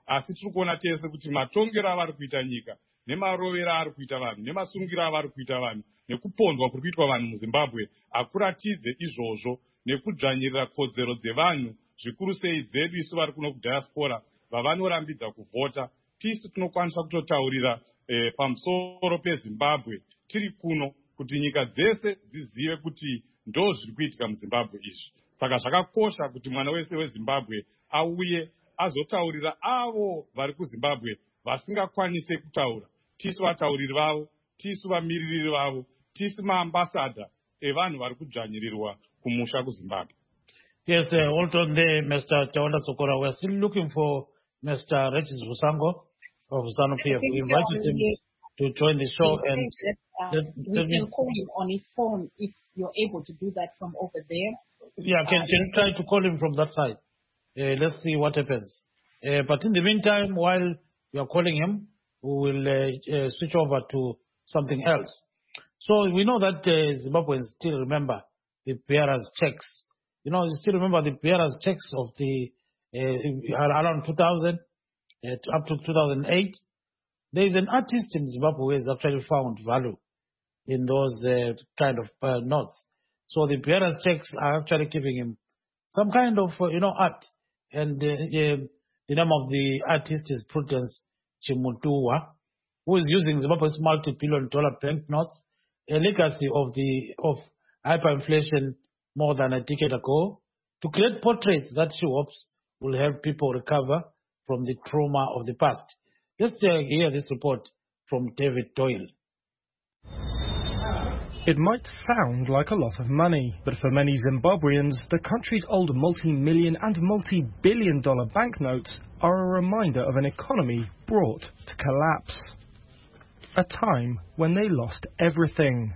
asi tiri kuona tese kuti matongero avari kuita nyika nemarovero ari kuita vanhu nemasungiro avari kuita vanhu nekupondwa kuri kuitwa vanhu muzimbabwe akuratidze izvozvo nekudzvanyirira kodzero dzevanhu zvikuru sei dzedu isu vari kuno kudiaspora vavanorambidza kuvhota. Tisu tinokwanisa kutotaurira eh, pamusoro pezimbabwe tiri kuno kuti nyika dzese dzizive kuti ndo zviri kuitika muzimbabwe izvi. Saka zvakakosha kuti mwana wese wezimbabwe auye azotaurira avo vari kuzimbabwe vasingakwanise kutaura. Tisu vatauriri vavo, tisu vamiririri vavo, tisu maambasada evanhu vari kudzvanyirirwa kumusha kuzimbabwe. Yes, uh, hold on there, Mister Tawanda Tsokora. We're still looking for Mister Regis Busango of ZANU P F. We invited him to join the show, and that, uh, let, we let can me, call him on his phone if you're able to do that from over there. yeah, can, can you try to call him from that side? Uh, let's see what happens. Uh, but in the meantime, while you are calling him, we will uh, uh, switch over to something else. So we know that uh, Zimbabweans still remember the bearers' checks. You know, you still remember the bearers' checks of the uh, around two thousand uh, up to two thousand eight. There is an artist in Zimbabwe who has actually found value in those uh, kind of uh, notes. So the bearers' checks are actually giving him some kind of uh, you know art, and uh, uh, the name of the artist is Prudence Chimutuwa, who is using Zimbabwe's multi-billion dollar banknotes, a legacy of the of hyperinflation more than a decade ago, to create portraits that she hopes will help people recover from the trauma of the past. Let's uh, hear this report from David Doyle. It might sound like a lot of money, but for many Zimbabweans, the country's old multi-million and multi-billion dollar banknotes are a reminder of an economy brought to collapse. A time when they lost everything.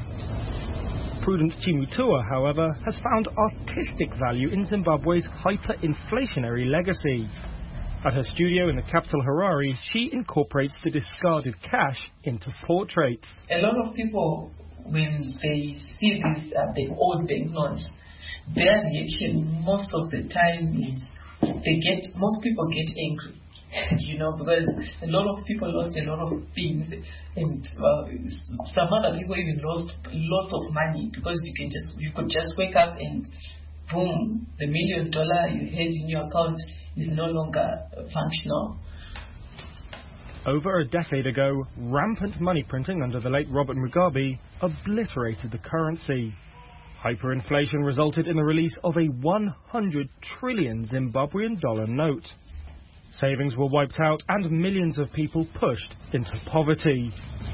Prudence Chimutuwa, however, has found artistic value in Zimbabwe's hyperinflationary legacy. At her studio in the capital Harare, she incorporates the discarded cash into portraits. A lot of people, when they see these uh, the old banknotes, their reaction most of the time is they get most people get angry. You know, because a lot of people lost a lot of things, and uh, some other people even lost lots of money because you can just you could just wake up and boom, the million dollar you had in your account is no longer functional. Over a decade ago, rampant money printing under the late Robert Mugabe obliterated the currency. Hyperinflation resulted in the release of a one hundred trillion Zimbabwean dollar note. Savings were wiped out and millions of people pushed into poverty.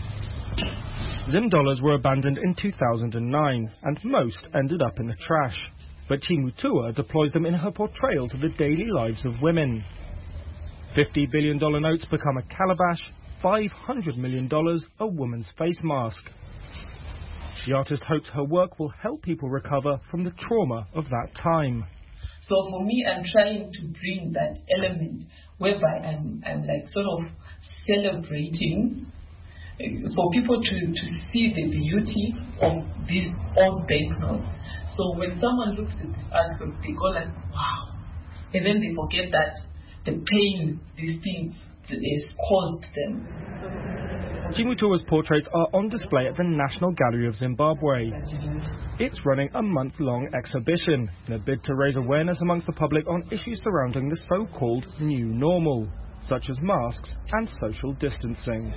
Zim dollars were abandoned in two thousand nine, and most ended up in the trash. But Chimutuwa deploys them in her portrayals of the daily lives of women. fifty billion dollar notes become a calabash, five hundred million dollars a woman's face mask. The artist hopes her work will help people recover from the trauma of that time. So for me, I'm trying to bring that element whereby I'm, I'm like sort of celebrating for people to, to see the beauty of these old banknotes. So when someone looks at this artwork, they go like, wow. And then they forget that the pain this thing has caused them. Chimutuwa's portraits are on display at the National Gallery of Zimbabwe. It's running a month-long exhibition in a bid to raise awareness amongst the public on issues surrounding the so-called new normal, such as masks and social distancing.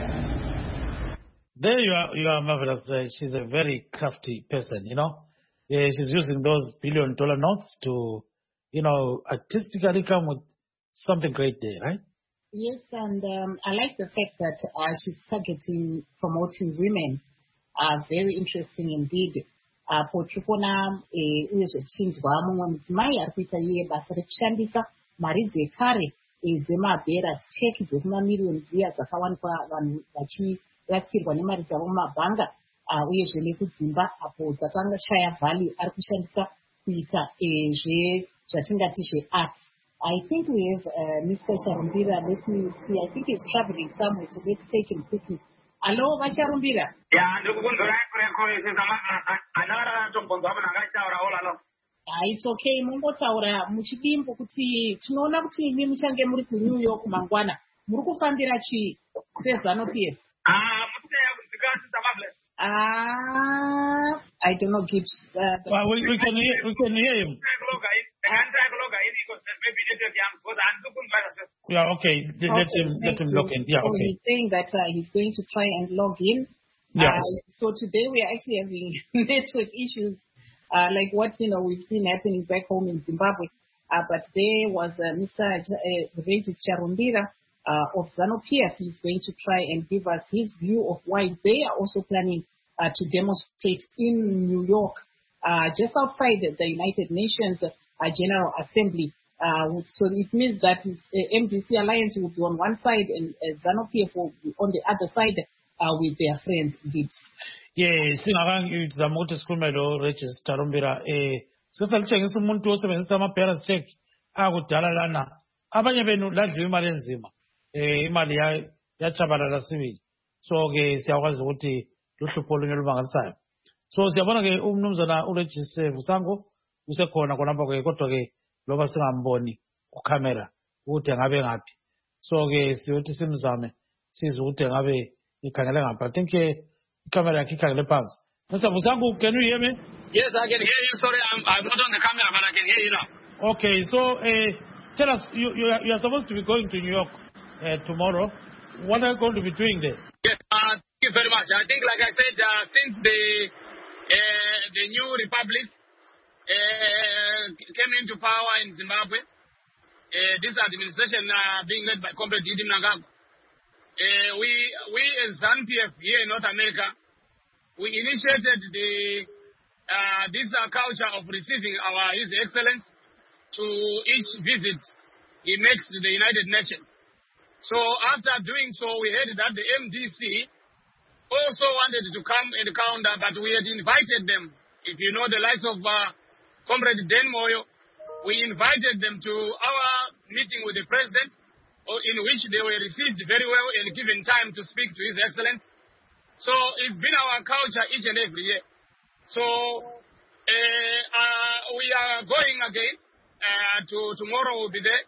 There you are, you are marvelous. Uh, she's a very crafty person, you know. Uh, she's using those billion-dollar notes to, you know, artistically come with something great there, right? Yes, and um, I like the fact that uh, she's targeting promoting women. Uh, very interesting indeed. Pochikona uyezvechinzwa mumwe mudzimai ari kuita iye basa rekushandisa mari dzekare dzemabheras cheki dzekumamiliyoni dziya dzakawanikwa vanhu vachirasirwa nemari dzavo mumabhanga uyezve nekudzimba apo dzakanga shaya value ari kushandisa kuita zvatingati zveart. I think we have uh, Mister Charumbira. Let me see. I think he's traveling somewhere, so let's take him quickly. Hello, Charumbira. Yeah, it's okay. Mungotaura muchidimbo kuti tinoona kuti imi muchange muri kuNew York mangwana. Muri kufambira chi seZANU P F? Ah, muteya kuzika Sister Marvelous. Ah, I do not give. Uh, well, we, we can hear, we can hear him. Yeah, okay. Let, okay, let him let him you. log in. Yeah, so okay. He's saying that uh, he's going to try and log in. Yeah. Uh, so today we are actually having network issues, uh, like what you know we've seen happening back home in Zimbabwe. Uh, but there was uh, Mister J- uh, Regis Charumbira uh, of ZANU P F. He's going to try and give us his view of why they are also planning uh, to demonstrate in New York, uh, just outside the United Nations uh, General Assembly. Uh, so it means that uh, M D C Alliance will be on one side and uh, ZANU P F will be on the other side uh, with their friends. Indeed. Yes, singakangizama ukuthi sikhulume lo Regis Charumbira eh sesalitshengisa umuntu osebenzisa ama-parents check akudala lana abanye benu ladliwa imali enzima eh imali yachabalala sibili so ke siyakwazi ukuthi luhlupho olunye olumangalisayo so siyabona ke umnumzana uRegis Vusango usekhona khonapha ke kodwa ke loba singamboni kucamera ukuthi ngabe ngaphi so ke siyothi simzame size ukuthi ngabe ikhangele ngaphi I think camera yakhe ikhangele phansi. Mister Vusango, can you hear me? Yes, I can hear you. Sorry, I'm, I'm not on the camera, but I can hear you now. Okay, so uh, tell us, you, you, are, you are supposed to be going to New York uh, tomorrow. What are you going to be doing there? Yes, uh, thank you very much. I think, like I said, uh, since the uh, the new republic uh, came into power in Zimbabwe, uh, this administration uh, being led by Comrade Idi Mnangagwa, uh, we, we as ZANU P F here in North America, we initiated the uh, this uh, culture of receiving our His Excellence to each visit he makes to the United Nations. So after doing so, we heard that the M D C also wanted to come and counter, but we had invited them. If you know the likes of uh, Comrade Dan Moyo, we invited them to our meeting with the President, in which they were received very well and given time to speak to His Excellence. So it's been our culture each and every year. So uh, uh, we are going again. Uh, to tomorrow we'll be there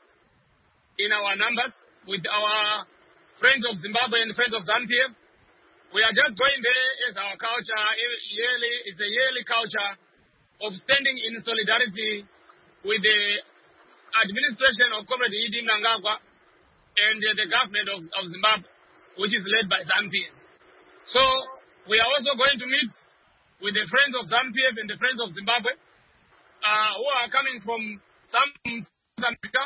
in our numbers with our friends of Zimbabwe and friends of ZANU P F. We are just going there as our culture. Yearly, it's a yearly culture of standing in solidarity with the administration of Comrade Idi Mnangagwa and uh, the government of, of Zimbabwe, which is led by ZANU P F. So we are also going to meet with the friends of ZANU P F and the friends of Zimbabwe uh, who are coming from some from South Africa,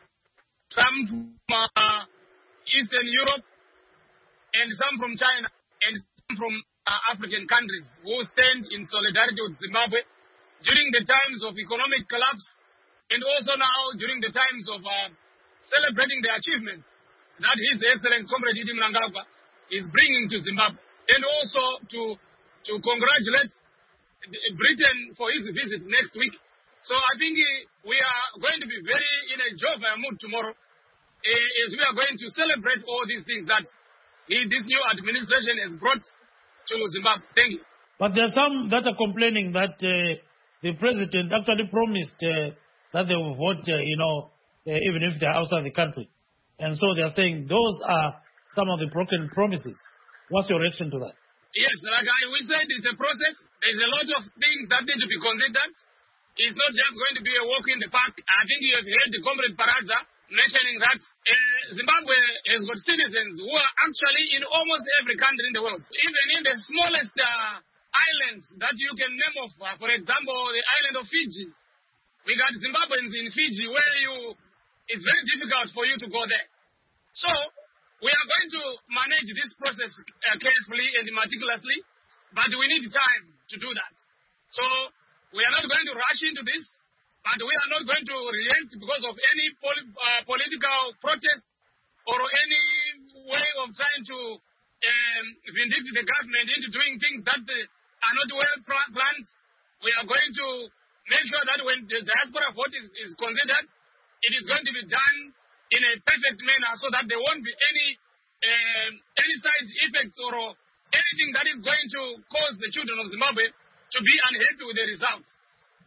some from uh, Eastern Europe, and some from China, and some from uh, African countries who stand in solidarity with Zimbabwe during the times of economic collapse and also now during the times of uh, celebrating the achievements that His Excellency Comrade Idi Mnangagwa is bringing to Zimbabwe, and also to to congratulate Britain for his visit next week. So I think uh, we are going to be very in a jovial mood tomorrow uh, as we are going to celebrate all these things that he, this new administration has brought to Zimbabwe. Thank you. But there are some that are complaining that uh, the president actually promised uh, that they will vote, uh, you know, uh, even if they are outside the country. And so they are saying those are some of the broken promises. What's your reaction to that? Yes, like I, we said, it's a process. There's a lot of things that need to be considered. It's not just going to be a walk in the park. I think you have heard the Comrade Paraza mentioning that uh, Zimbabwe has got citizens who are actually in almost every country in the world. Even in the smallest uh, islands that you can name of, uh, for example, the island of Fiji. We got Zimbabweans in Fiji where you, it's very difficult for you to go there. So, we are going to manage this process uh, carefully and meticulously, but we need time to do that. So, we are not going to rush into this, but we are not going to react because of any poli- uh, political protest or any way of trying to um, vindicate the government into doing things that uh, are not well planned. We are going to make sure that when the diaspora vote is, is considered, it is going to be done in a perfect manner so that there won't be any um, any side effects or anything that is going to cause the children of Zimbabwe to be unhappy with the results.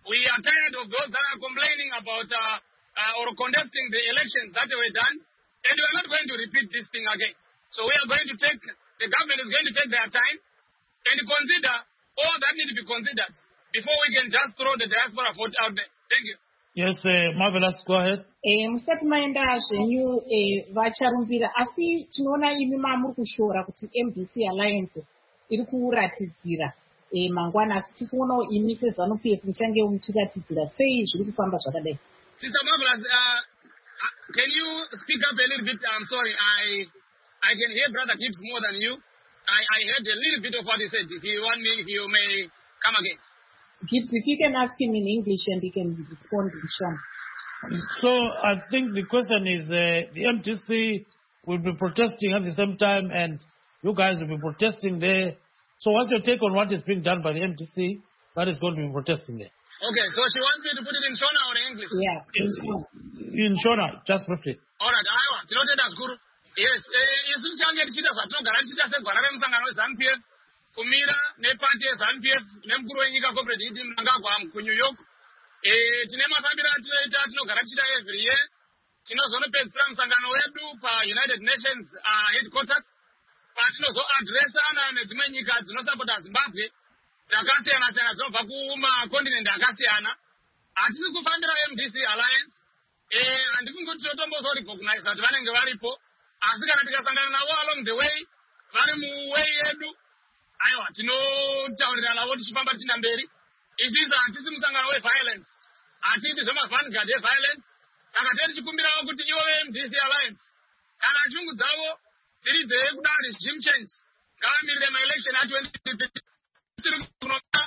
we are tired of those that are complaining about uh, uh, or contesting the elections that were done, and we are not going to repeat this thing again. So we are going to take, the government is going to take their time and consider all that need to be considered before we can just throw the diaspora vote out there. Thank you. Yes, uh, Marvelous, go ahead. Eh, musati maenda zvenyu eh, vacharumbira asi tinoona imi mamuri kushora kuti M D C Alliance iri kuratidzira eh, mangwana asi tirikuonawo imi seZANU P F muchange muchiratidzira sei zviri kufamba zvakadai. Sister Marvelous, uh, uh, can you speak up a little bit? I'm sorry, I I can hear Brother Gibbs more than you. I, I heard a little bit of what he said. If you want me, you may come again. Gibbs, if you can ask him in English and he can respond in Shona. So I think the question is uh, the M D C will be protesting at the same time and you guys will be protesting there. So what's your take on what is being done by the M D C that is going to be protesting there? Okay, so she wants me to put it in Shona or in English? Yeah, in Shona. In Shona, just briefly. All right, I want. You know that that's good. Yes, isu change tichita zvatinogara tichita segwara remusangano weZANU P F kumira nepati yeZANU P F nemukuru wenyika corporate iti Mnangagwa ku New York. Eh, tine mafambiro atinoita tinogara tichita every year. Tinozonopedzisira musangano wedu paUnited Nations uh, headquarters patinozoadressana nedzimwe nyika dzinosapota Zimbabwe dzakasiyana siyana dzinobva kumakontinenti akasiyana. Hatisi kufambira M D C Alliance. Eh, handifungi kuti tinotombozorecognize kuti vanenge varipo. Asi kana tikasangana navo along the way vari muway yedu aiwa tinotaurira navo tichifamba tichina mberi. Izvi hatisi musangano weviolence, hatiiti zvemavangard eviolence. Saka tiri tichikumbirawo kuti ivo veM D C Alliance kana nzvungu dzavo dziri dzekuda regime change ngavamirire maelection a20 tiri kunoa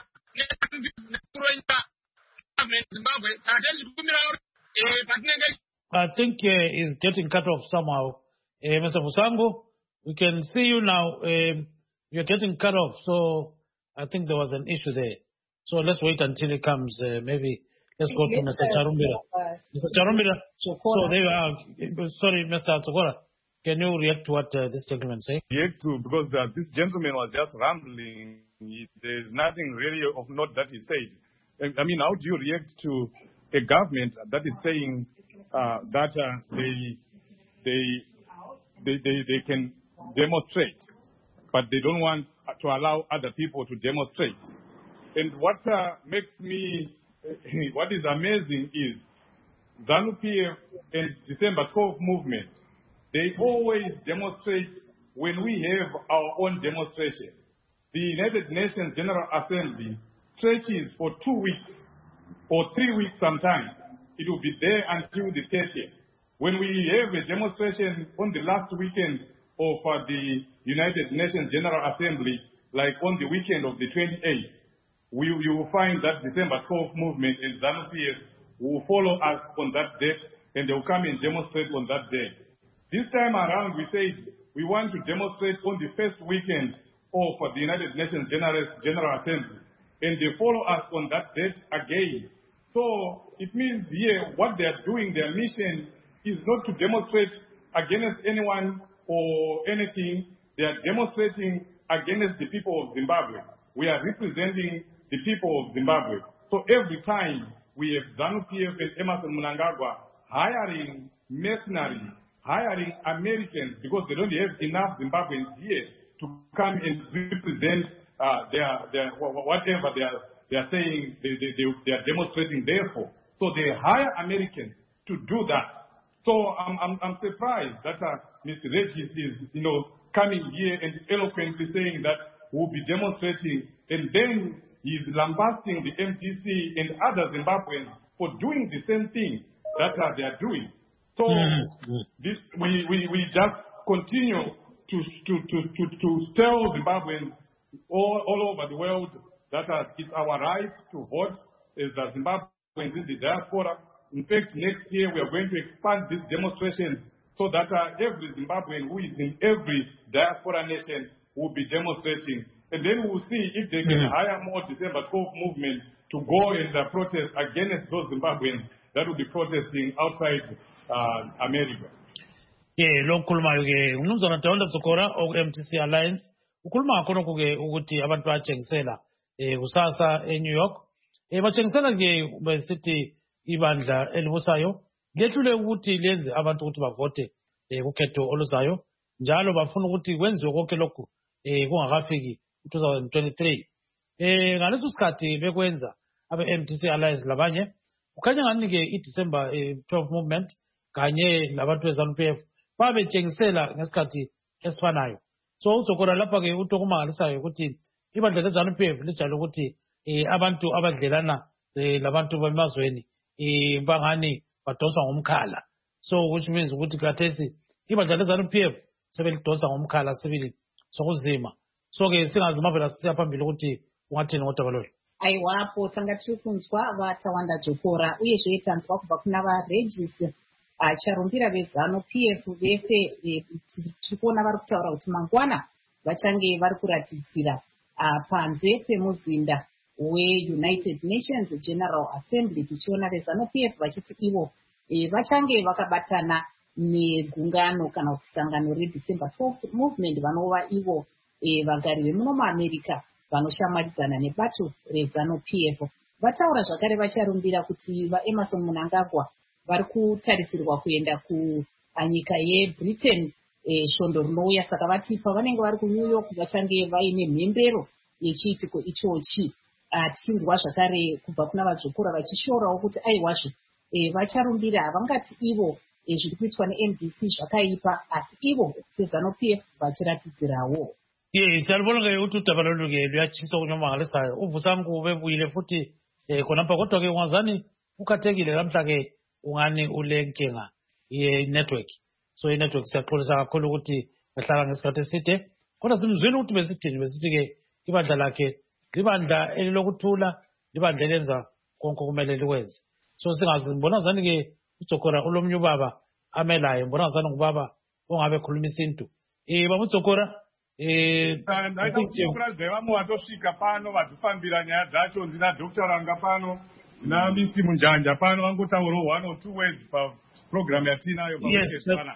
nekuru wenyika government Zimbabwe. Saka tiri tichikumbirawo patinenge. I think uh, he's getting cut off somehow. Uh, Mister Musango, we can see you now. Um, you're getting cut off, so I think there was an issue there. So let's wait until he comes. Uh, maybe let's go to Mister Charumbira. Uh, Mister Charumbira. So there you are. Sorry, Mister Tsokora. Can you react to what uh, this gentleman said? React to, because uh, this gentleman was just rambling. He, there's nothing really of note that he said. I mean, how do you react to a government that is saying uh, that uh, they they They, they, they can demonstrate, but they don't want to allow other people to demonstrate. And what uh, makes me, what is amazing is ZANU P F and December twelfth movement, they always demonstrate when we have our own demonstration. The United Nations General Assembly stretches for two weeks or three weeks sometimes. It will be there until the thirtieth. When we have a demonstration on the last weekend of uh, the United Nations General Assembly, like on the weekend of the twenty-eighth, we, you will find that December twelfth movement and ZANU P F will follow us on that date and they will come and demonstrate on that day. This time around, we said we want to demonstrate on the first weekend of uh, the United Nations General, General Assembly, and they follow us on that date again. So it means here what they are doing, their mission is not to demonstrate against anyone or anything. They are demonstrating against the people of Zimbabwe. We are representing the people of Zimbabwe. So every time we have ZANU P F and Emmerson Mnangagwa hiring mercenaries, hiring Americans, because they don't have enough Zimbabweans here to come and represent uh, their, their whatever they are, they are saying they, they, they, they are demonstrating there for. So they hire Americans to do that. So I'm, I'm, I'm surprised that uh, Mister Regis is, you know, coming here and eloquently saying that we'll be demonstrating, and then he's lambasting the M D C and other Zimbabweans for doing the same thing that uh, they are doing. So mm-hmm. this, we, we, we just continue to, to, to, to, to tell Zimbabweans all, all over the world that uh, it's our right to vote as the Zimbabweans in the diaspora. In fact, next year we are going to expand these demonstrations so that uh, every Zimbabwean who is in every diaspora nation will be demonstrating. And then we'll see if they can mm-hmm. hire more December twelfth movement to go and uh, protest against those Zimbabweans that will be protesting outside uh, America. Yeah, lokuluma yuge unumzana taonda Tsokora o M D C Alliance ukuluma akono kuge uguti abantu bachengisela eh usasa e New York um batshengisela-ke besithi ibandla elibusayo lehlule ukuthi lenze abantu ukuthi bavote um kukhetho oluzayo njalo bafuna ukuthi kwenziwe konke lokhu um kungakafiki u-two thousand twenty-three. um ngaleso sikhathi bekwenza abe-M D C Alliance labanye kukhanya ngani-ke i-December um twelve movement kanye labantu be-ZANU P F babetshengisela ngesikhathi esifanayo. So uzokona lapha-ke into okumangalisayo ukuthi ibandla le-ZANU P F lijalo ukuthi um abantu abadlelana um labantu bemazweni um bangani badonswa ngomkhala. So which means ukuthi khathesi ibandla le-ZANU P F sebelidonsa ngomkhala sibili sokuzima. So-ke singazima vela sisiya phambili ukuthi ungathini ngoDabalolo. Aiwapo tanga tiri kunzwa vatawanda Jokora uyezve tanzwa kubva kuna vaRegis acharumbira vezanu P F vese tiri kuona vari kutaura kuti mangwana vachange vari kuratidzira panze pemuzinda weUnited Nations General Assembly tichiona vezanu P F vachiti ivo vachange vakabatana negungano kana kuti sangano reDecember twelfth movement vanova ivo vagari vemuno muAmerica vanoshamwaridzana nebato reZANU P F vataura zvakare vacharumbira kuti vaEmerson Mnangagwa vari kutarisirwa kuenda kunyika yeBritain svondo rinouya saka vati pavanenge vari kuNew York vachange vaine mhembero yechiitiko ichochi. Tichinzwa zvakare kubva kuna vadzokora vachishorawo kuti aiwazvo vacharumbira havangati ivo zviri kuitwa neM D C zvakaipa asi ivo seZANU P F vachiratidzirawo. Yes, salibona-ke ukuthi uDabalolo-ke luyatshisa okunyomangalisayo uvusangu bebuyile futhi um khonapha kodwa-ke ungazani ukhathekile namhla-ke ungani ule nkinga ye-network. So i-network siyaxolisa kakhulu ukuthi bahlala ngesikhathi eside kodwa simzwini ukuthi besithini besithi-ke ibandla lakhe libandla elilokuthula libandla elenza konke okumele likwenze. So singazibona zani-ke uJokora ulomnye ubaba amelayo mbona zani ngubaba ongabe khuluma isintu. um baba uJokora Eh, ndaita kuti mukurazi vamwe vatosvika pano vadzifambira nyaya dzacho ndina Doctor Ranga pano na Mister Munjanja pano vangotaurawo one or two words paprogram yatinayo. Yes,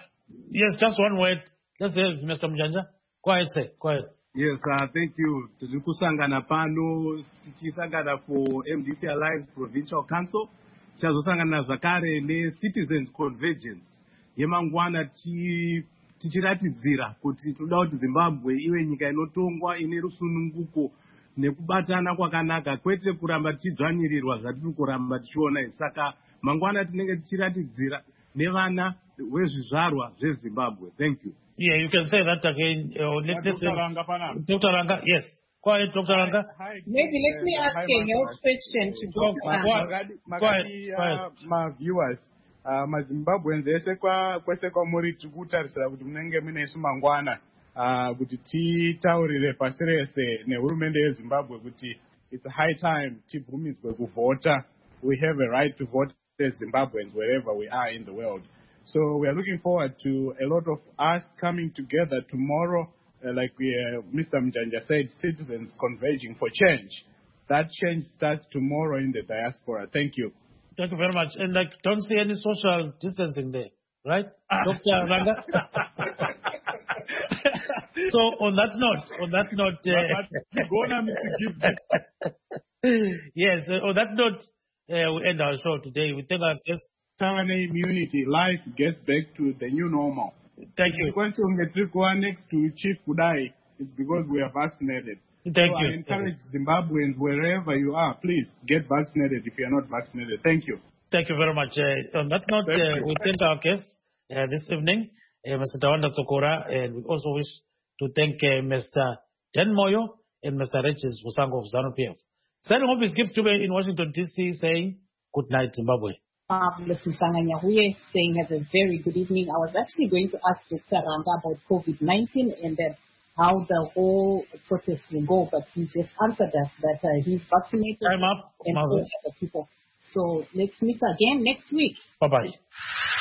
yes, just one word. Let's hear Mister Munjanja. Go ahead, sir. Go ahead. Yes, uh, thank you. Tiri kusangana pano tichisangana for M D C Alliance Provincial Council tichazosangana zvakare neCitizens Convergence yemangwana ti tichiratidzira kuti toda kuti Zimbabwe ive nyika inotongwa ine rusununguko nekubatana kwakanaka kwete kuramba tichidzvanyirirwa zvatiri kuramba tichiona izvi. Saka mangwana tinenge tichiratidzira nevana vezvizvarwa zveZimbabwe. Thank you. Yeah, you can say that again. Uh, let, let's Doctor Ranga pana. Doctor Ranga, yes. Go ahead, Doctor Ranga. Maybe let me ask a health question to Doctor Ranga. Go ahead. My viewers. Uh, maZimbabweans ese kwa kwese kwamuri tikutarisira kuti munenge mune isu mangwana uh, kuti titaurire pasi rese nehurumende yeZimbabwe kuti it's a high time tibvumidzwe kuvhota. We have a right to vote as Zimbabweans wherever we are in the world. So we are looking forward to a lot of us coming together tomorrow, uh, like we, uh, Mister Mjanja said, citizens converging for change. That change starts tomorrow in the diaspora. Thank you. Thank you very much. And like, don't see any social distancing there, right, Doctor Ranga? So on that note, on that note, uh, yes, uh, on that note, uh, we end our show today. We thank our guests. Immunity, life gets back to the new normal. Thank you. The question that we go next to Chief Kudai is because we are vaccinated. Thank so you. I encourage Zimbabweans, wherever you are, please get vaccinated if you are not vaccinated. Thank you. Thank you very much. Uh, on that note, uh, we thank our guests uh, this evening, uh, Mister Tawanda Jokora, and we also wish to thank uh, Mister Dan Moyo and Mister Regis Vusango of ZANU P F. Sending off his gifts today in Washington, D C, saying, good night, Zimbabwe. Marvelous Msanganyahuye saying have a very good evening. I was actually going to ask Doctor Ranga about COVID nineteen and then how the whole process will go, but he just answered us that uh, he's vaccinated. Time up. And so other people. So let's meet again next week. Bye-bye.